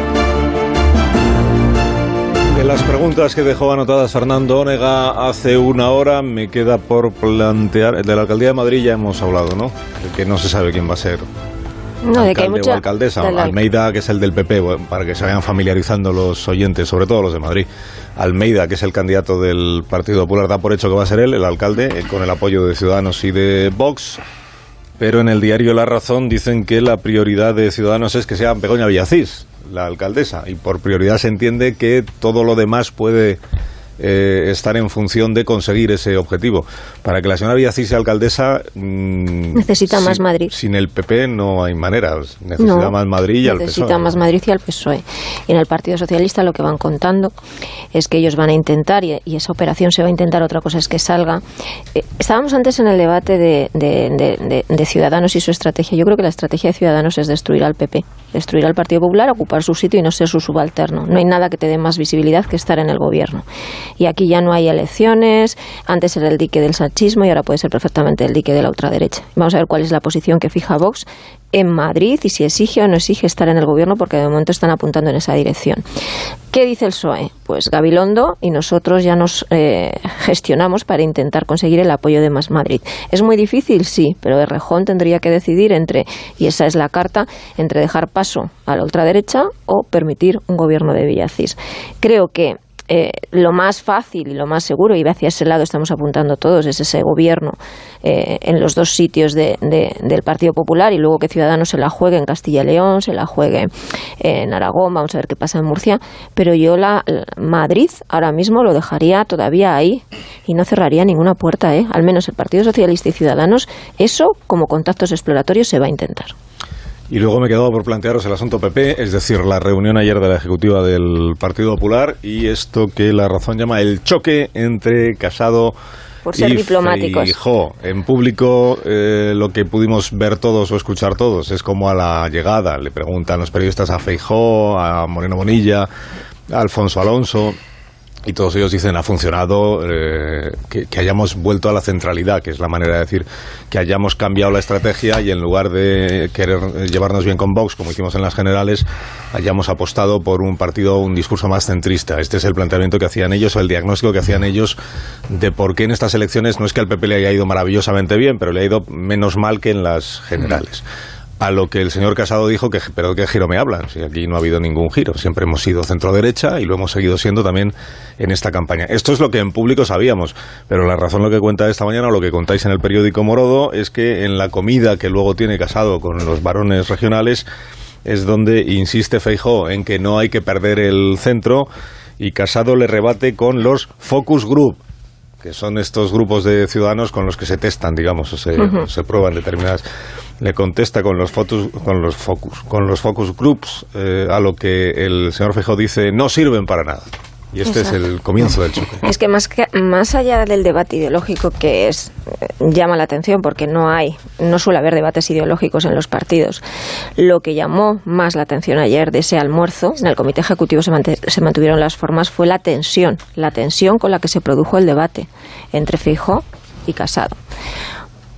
De las preguntas que dejó anotadas Fernando Onega hace una hora, me queda por plantear. De la Alcaldía de Madrid ya hemos hablado, ¿no? De que no se sabe quién va a ser. No, de que hay mucha... o alcaldesa, de la... Almeida, que es el del P P, bueno, para que se vayan familiarizando los oyentes, sobre todo los de Madrid. Almeida, que es el candidato del Partido Popular, da por hecho que va a ser él, el alcalde, con el apoyo de Ciudadanos y de Vox. Pero en el diario La Razón dicen que la prioridad de Ciudadanos es que sea Begoña Villacís la alcaldesa, y por prioridad se entiende que todo lo demás puede eh, estar en función de conseguir ese objetivo. Para que la señora Villacís sea alcaldesa, mmm, necesita sin, más Madrid. Sin el P P no hay manera, necesita no, más Madrid y al P S O E. Necesita más Madrid y al P S O E. Y en el Partido Socialista lo que van contando es que ellos van a intentar, y, y esa operación se va a intentar, otra cosa es que salga. Eh, estábamos antes en el debate de, de, de, de, de Ciudadanos y su estrategia. Yo creo que la estrategia de Ciudadanos es destruir al P P, destruir al Partido Popular, ocupar su sitio y no ser su subalterno. No hay nada que te dé más visibilidad que estar en el gobierno. Y aquí ya no hay elecciones, antes era el dique del sanchismo y ahora puede ser perfectamente el dique de la ultraderecha. Vamos a ver cuál es la posición que fija Vox en Madrid y si exige o no exige estar en el gobierno, porque de momento están apuntando en esa dirección. ¿Qué dice el P S O E? Pues Gabilondo y nosotros ya nos eh, gestionamos para intentar conseguir el apoyo de Más Madrid. ¿Es muy difícil? Sí, pero Errejón tendría que decidir entre, y esa es la carta, entre dejar paso a la ultraderecha o permitir un gobierno de Villacís. Creo que Eh, lo más fácil y lo más seguro, y hacia ese lado estamos apuntando todos, es ese gobierno eh, en los dos sitios de, de, del Partido Popular, y luego que Ciudadanos se la juegue en Castilla y León, se la juegue en Aragón, vamos a ver qué pasa en Murcia, pero yo la, la Madrid ahora mismo lo dejaría todavía ahí y no cerraría ninguna puerta, ¿eh? Al menos el Partido Socialista y Ciudadanos, eso como contactos exploratorios se va a intentar. Y luego me he quedado por plantearos el asunto P P, es decir, la reunión ayer de la Ejecutiva del Partido Popular y esto que La Razón llama el choque entre Casado por ser y diplomáticos. Feijóo. En público eh, lo que pudimos ver todos o escuchar todos es como a la llegada le preguntan los periodistas a Feijóo, a Moreno Bonilla, a Alfonso Alonso, y todos ellos dicen ha funcionado, eh, que, que hayamos vuelto a la centralidad, que es la manera de decir que hayamos cambiado la estrategia y en lugar de querer llevarnos bien con Vox, como hicimos en las generales, hayamos apostado por un partido, un discurso más centrista. Este es el planteamiento que hacían ellos, o el diagnóstico que hacían ellos de por qué en estas elecciones no es que al P P le haya ido maravillosamente bien, pero le ha ido menos mal que en las generales. A lo que el señor Casado dijo que, pero ¿qué giro me hablan? Si aquí no ha habido ningún giro, siempre hemos sido centro-derecha y lo hemos seguido siendo también en esta campaña. Esto es lo que en público sabíamos, pero La Razón lo que cuenta esta mañana, o lo que contáis en el periódico Morodo, es que en la comida que luego tiene Casado con los varones regionales es donde insiste Feijóo en que no hay que perder el centro, y Casado le rebate con los focus group, que son estos grupos de ciudadanos con los que se testan, digamos, o se, uh-huh. se prueban determinadas. Le contesta con los fotos, con los focus, con los focus groups, eh, a lo que el señor Feijóo dice no sirven para nada. Y este Exacto. es el comienzo del choque. Es que más, que más allá del debate ideológico, que es llama la atención porque no hay, no suele haber debates ideológicos en los partidos, lo que llamó más la atención ayer de ese almuerzo, en el Comité Ejecutivo se, mant- se mantuvieron las formas, fue la tensión, la tensión con la que se produjo el debate entre Feijóo y Casado.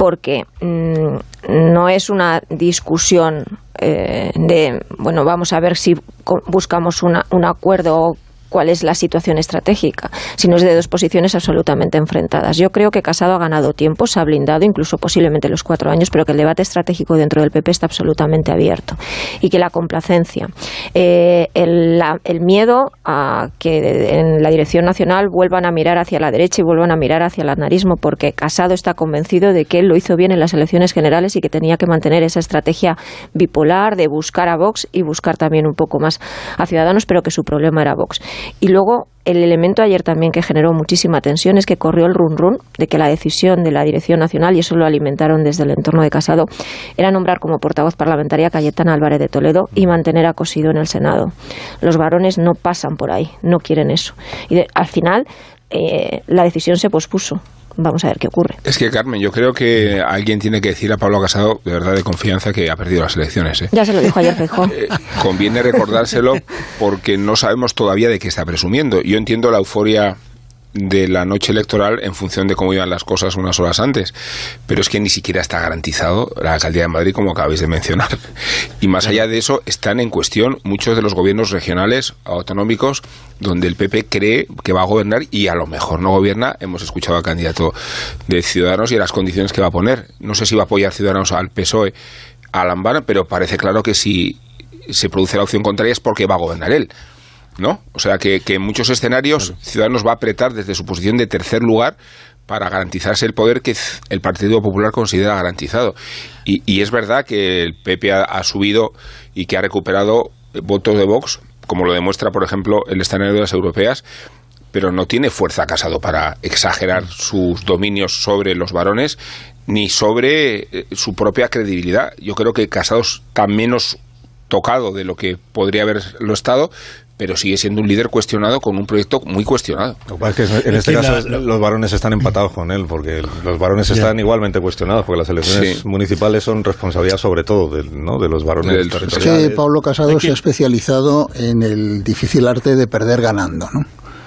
porque mmm, no es una discusión eh, de, bueno, vamos a ver si buscamos una, un acuerdo o cuál es la situación estratégica, sino es de dos posiciones absolutamente enfrentadas. Yo creo que Casado ha ganado tiempo, se ha blindado, incluso posiblemente los cuatro años, pero que el debate estratégico dentro del P P está absolutamente abierto y que la complacencia, eh, el, la, el miedo a que en la dirección nacional vuelvan a mirar hacia la derecha y vuelvan a mirar hacia el aznarismo, porque Casado está convencido de que él lo hizo bien en las elecciones generales y que tenía que mantener esa estrategia bipolar de buscar a Vox y buscar también un poco más a Ciudadanos, pero que su problema era Vox. Y luego el elemento ayer también que generó muchísima tensión es que corrió el run run de que la decisión de la Dirección Nacional, y eso lo alimentaron desde el entorno de Casado, era nombrar como portavoz parlamentaria a Cayetana Álvarez de Toledo y mantener a Cosidó en el Senado. Los varones no pasan por ahí, no quieren eso. Y de, al final eh, la decisión se pospuso. Vamos a ver qué ocurre. Es que, Carmen, yo creo que alguien tiene que decir a Pablo Casado, de verdad de confianza, que ha perdido las elecciones. ¿eh? Ya se lo dijo ayer Feijóo. Eh, conviene recordárselo porque no sabemos todavía de qué está presumiendo. Yo entiendo la euforia de la noche electoral en función de cómo iban las cosas unas horas antes, pero es que ni siquiera está garantizado la alcaldía de Madrid, como acabáis de mencionar, y más allá de eso están en cuestión muchos de los gobiernos regionales autonómicos donde el P P cree que va a gobernar y a lo mejor no gobierna. Hemos escuchado al candidato de Ciudadanos y las condiciones que va a poner. No sé si va a apoyar Ciudadanos al P S O E, a Lambán, pero parece claro que si se produce la opción contraria es porque va a gobernar él, ¿no? O sea que, que en muchos escenarios claro. Ciudadanos va a apretar desde su posición de tercer lugar para garantizarse el poder que el Partido Popular considera garantizado. Y, y es verdad que el P P ha, ha subido y que ha recuperado votos de Vox, como lo demuestra, por ejemplo, el escenario de las europeas, pero no tiene fuerza Casado para exagerar sus dominios sobre los varones ni sobre eh, su propia credibilidad. Yo creo que Casado está menos tocado de lo que podría haberlo estado, pero sigue siendo un líder cuestionado con un proyecto muy cuestionado. Lo que pasa es que en este caso la, los varones están empatados con él, porque los varones ya. están igualmente cuestionados, porque las elecciones sí. municipales son responsabilidad sobre todo de, ¿no? de los varones del territoriales. Es que Pablo Casado se ha especializado en el difícil arte de perder ganando, ¿no?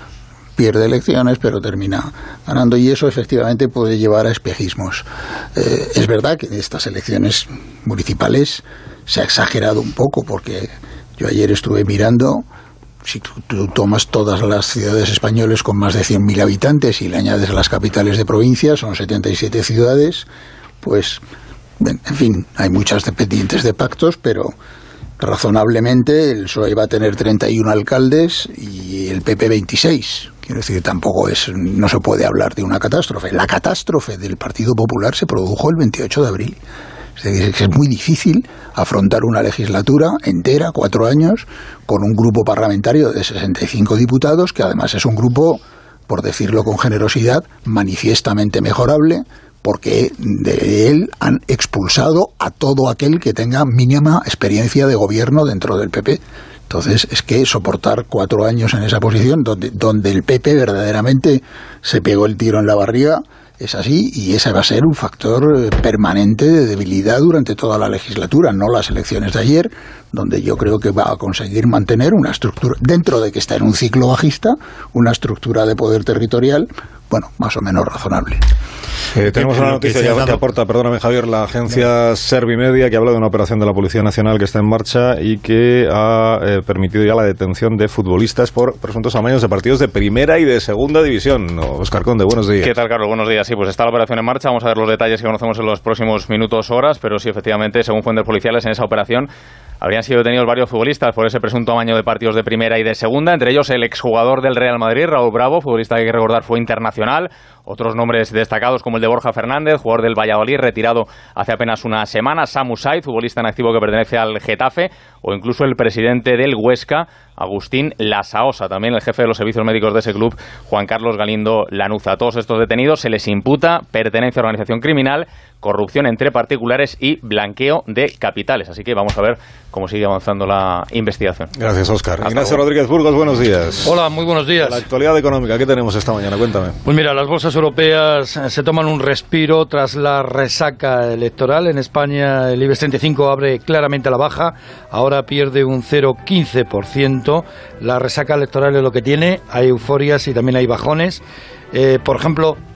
Pierde elecciones, pero termina ganando, y eso efectivamente puede llevar a espejismos. Eh, es verdad que en estas elecciones municipales se ha exagerado un poco, porque yo ayer estuve mirando. Si tú, tú tomas todas las ciudades españolas con más de cien mil habitantes y le añades las capitales de provincia, son setenta y siete ciudades, pues, en fin, hay muchas dependientes de pactos, pero razonablemente el P S O E va a tener treinta y uno alcaldes y el P P veintiséis. Quiero decir, tampoco es, no se puede hablar de una catástrofe. La catástrofe del Partido Popular se produjo el veintiocho de abril. Es decir, que es muy difícil afrontar una legislatura entera, cuatro años, con un grupo parlamentario de sesenta y cinco diputados, que además es un grupo, por decirlo con generosidad, manifiestamente mejorable, porque de él han expulsado a todo aquel que tenga mínima experiencia de gobierno dentro del P P. Entonces, es que soportar cuatro años en esa posición, donde, donde el P P verdaderamente se pegó el tiro en la barriga, es así, y ese va a ser un factor permanente de debilidad durante toda la legislatura, no las elecciones de ayer, donde yo creo que va a conseguir mantener una estructura, dentro de que está en un ciclo bajista, una estructura de poder territorial, bueno, más o menos razonable. Eh, tenemos una noticia que, dado... que aporta, perdóname Javier, la agencia no. Servimedia, que habla de una operación de la Policía Nacional que está en marcha y que ha eh, permitido ya la detención de futbolistas por presuntos amaños de partidos de primera y de segunda división. Óscar Conde, buenos días. ¿Qué tal, Carlos? Buenos días. Sí, pues está la operación en marcha. Vamos a ver los detalles que conocemos en los próximos minutos, horas, pero sí, efectivamente, según fuentes policiales, en esa operación habrían sido detenidos varios futbolistas por ese presunto amaño de partidos de primera y de segunda, entre ellos el exjugador del Real Madrid, Raúl Bravo, futbolista que hay que recordar fue internacional. Otros nombres destacados como el de Borja Fernández, jugador del Valladolid, retirado hace apenas una semana, Samu Said, futbolista en activo que pertenece al Getafe, o incluso el presidente del Huesca, Agustín Lasaosa, también el jefe de los servicios médicos de ese club, Juan Carlos Galindo Lanuza. A todos estos detenidos se les imputa pertenencia a organización criminal, corrupción entre particulares y blanqueo de capitales. Así que vamos a ver cómo sigue avanzando la investigación. Gracias, Óscar. Ignacio Rodríguez Burgos, buenos días. Hola, muy buenos días. La actualidad económica, ¿qué tenemos esta mañana? Cuéntame. Pues mira, las bolsas europeas se toman un respiro tras la resaca electoral. En España el IBEX treinta y cinco abre claramente a la baja, ahora pierde un cero coma quince por ciento. La resaca electoral es lo que tiene, hay euforias y también hay bajones. Eh, por ejemplo,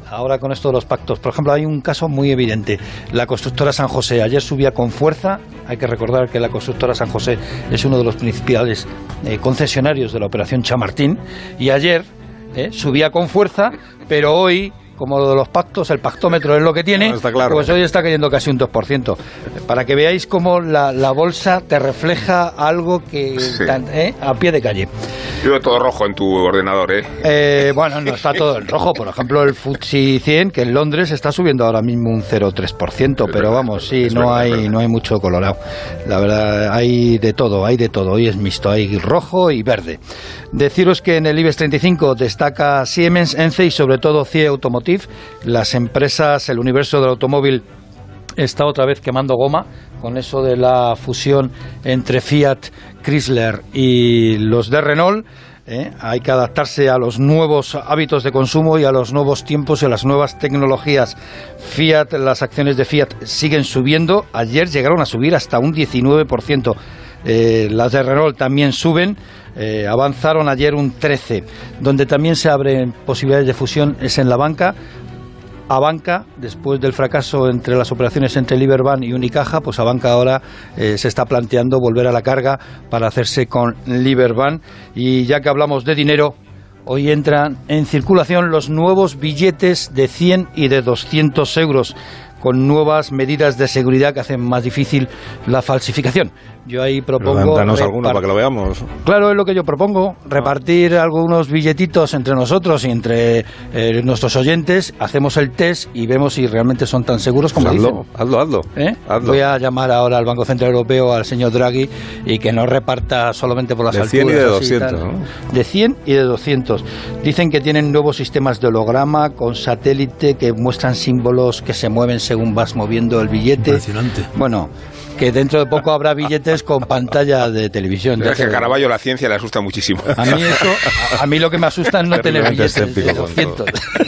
ahora con esto de los pactos. Por ejemplo, hay un caso muy evidente. La constructora San José ayer subía con fuerza. Hay que recordar que la constructora San José es uno de los principales eh, concesionarios de la operación Chamartín. Y ayer eh, subía con fuerza, pero hoy, como lo de los pactos, el pactómetro es lo que tiene, no, está claro. Pues hoy está cayendo casi un dos por ciento. Para que veáis cómo la, la bolsa te refleja algo que sí. tan, ¿eh? a pie de calle. Yo veo todo rojo en tu ordenador, ¿eh? ¿eh? Bueno, no está todo en rojo. Por ejemplo, el F T S E cien, que en Londres está subiendo ahora mismo un cero coma tres por ciento, es pero verdad, vamos, sí, no verdad, hay no hay mucho colorado. La verdad, hay de todo, hay de todo. Hoy es mixto, hay rojo y verde. Deciros que en el IBEX treinta y cinco destaca Siemens, Ence y sobre todo C I E Automotive. Las empresas, el universo del automóvil está otra vez quemando goma con eso de la fusión entre Fiat, Chrysler y los de Renault. ¿eh? Hay que adaptarse a los nuevos hábitos de consumo y a los nuevos tiempos y a las nuevas tecnologías. Fiat, las acciones de Fiat siguen subiendo. Ayer llegaron a subir hasta un diecinueve por ciento. Eh, las de Renault también suben, eh, avanzaron ayer un trece por ciento. Donde también se abren posibilidades de fusión es en la banca. Abanca, después del fracaso entre las operaciones entre Liberbank y Unicaja, pues Abanca ahora eh, se está planteando volver a la carga para hacerse con Liberbank. Y ya que hablamos de dinero, hoy entran en circulación los nuevos billetes de cien y de doscientos euros, con nuevas medidas de seguridad que hacen más difícil la falsificación. Yo ahí propongo... Danos alguno para que lo veamos. Claro, es lo que yo propongo, repartir algunos billetitos entre nosotros y entre eh, nuestros oyentes, hacemos el test y vemos si realmente son tan seguros como pues hazlo, dicen. Hazlo, hazlo, ¿Eh? hazlo. Voy a llamar ahora al Banco Central Europeo, al señor Draghi, y que no reparta solamente por las de alturas. De cien y de doscientos, ¿no? De cien y de doscientos. Dicen que tienen nuevos sistemas de holograma con satélite que muestran símbolos que se mueven según vas moviendo el billete. Impresionante. Bueno, que dentro de poco habrá billetes con pantalla de televisión. Es que a Caravaggio la ciencia le asusta muchísimo. A mí eso, a, a mí lo que me asusta es no tener billetes de doscientos.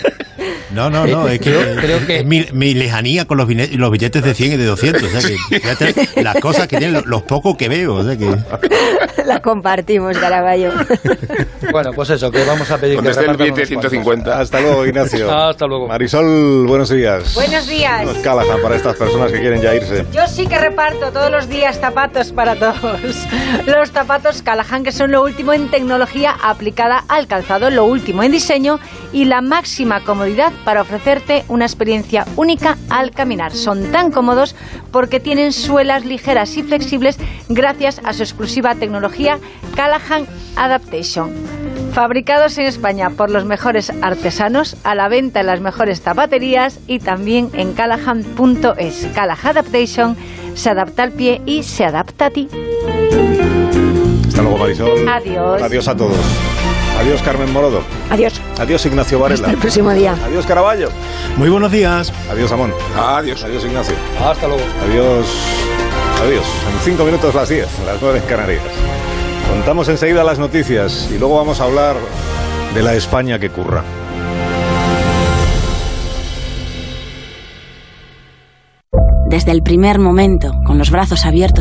No, no, no, es que, creo, creo que... es mi, mi lejanía con los billetes, los billetes de cien y de doscientos, o sea que fíjate las cosas que tienen, los, los pocos que veo, o sea que... La compartimos, Caravaggio. Bueno, pues eso, que vamos a pedir Donde que esté el billete de ciento cincuenta. Hasta luego, Ignacio. Hasta luego. Marisol, buenos días. Buenos días. Unos Callahan para estas personas que quieren ya irse. Yo sí que reparto todos los días zapatos para todos. Los zapatos Callahan, que son lo último en tecnología aplicada al calzado, lo último en diseño y la máxima comodidad para ofrecerte una experiencia única al caminar. Son tan cómodos porque tienen suelas ligeras y flexibles gracias a su exclusiva tecnología Callahan Adaptation. Fabricados en España por los mejores artesanos, a la venta en las mejores zapaterías y también en callahan punto es. Callahan Adaptation se adapta al pie y se adapta a ti. Hasta luego, Marisol. Adiós. Adiós a todos. Adiós, Carmen Morodo. Adiós. Adiós, Ignacio Varela. Hasta el próximo día. Adiós, Caravaggio. Muy buenos días. Adiós, Amón. Adiós. Adiós, Ignacio. Hasta luego. Adiós. Adiós. En cinco minutos las diez, las nueve en Canarias. Contamos enseguida las noticias y luego vamos a hablar de la España que curra. Desde el primer momento, con los brazos abiertos,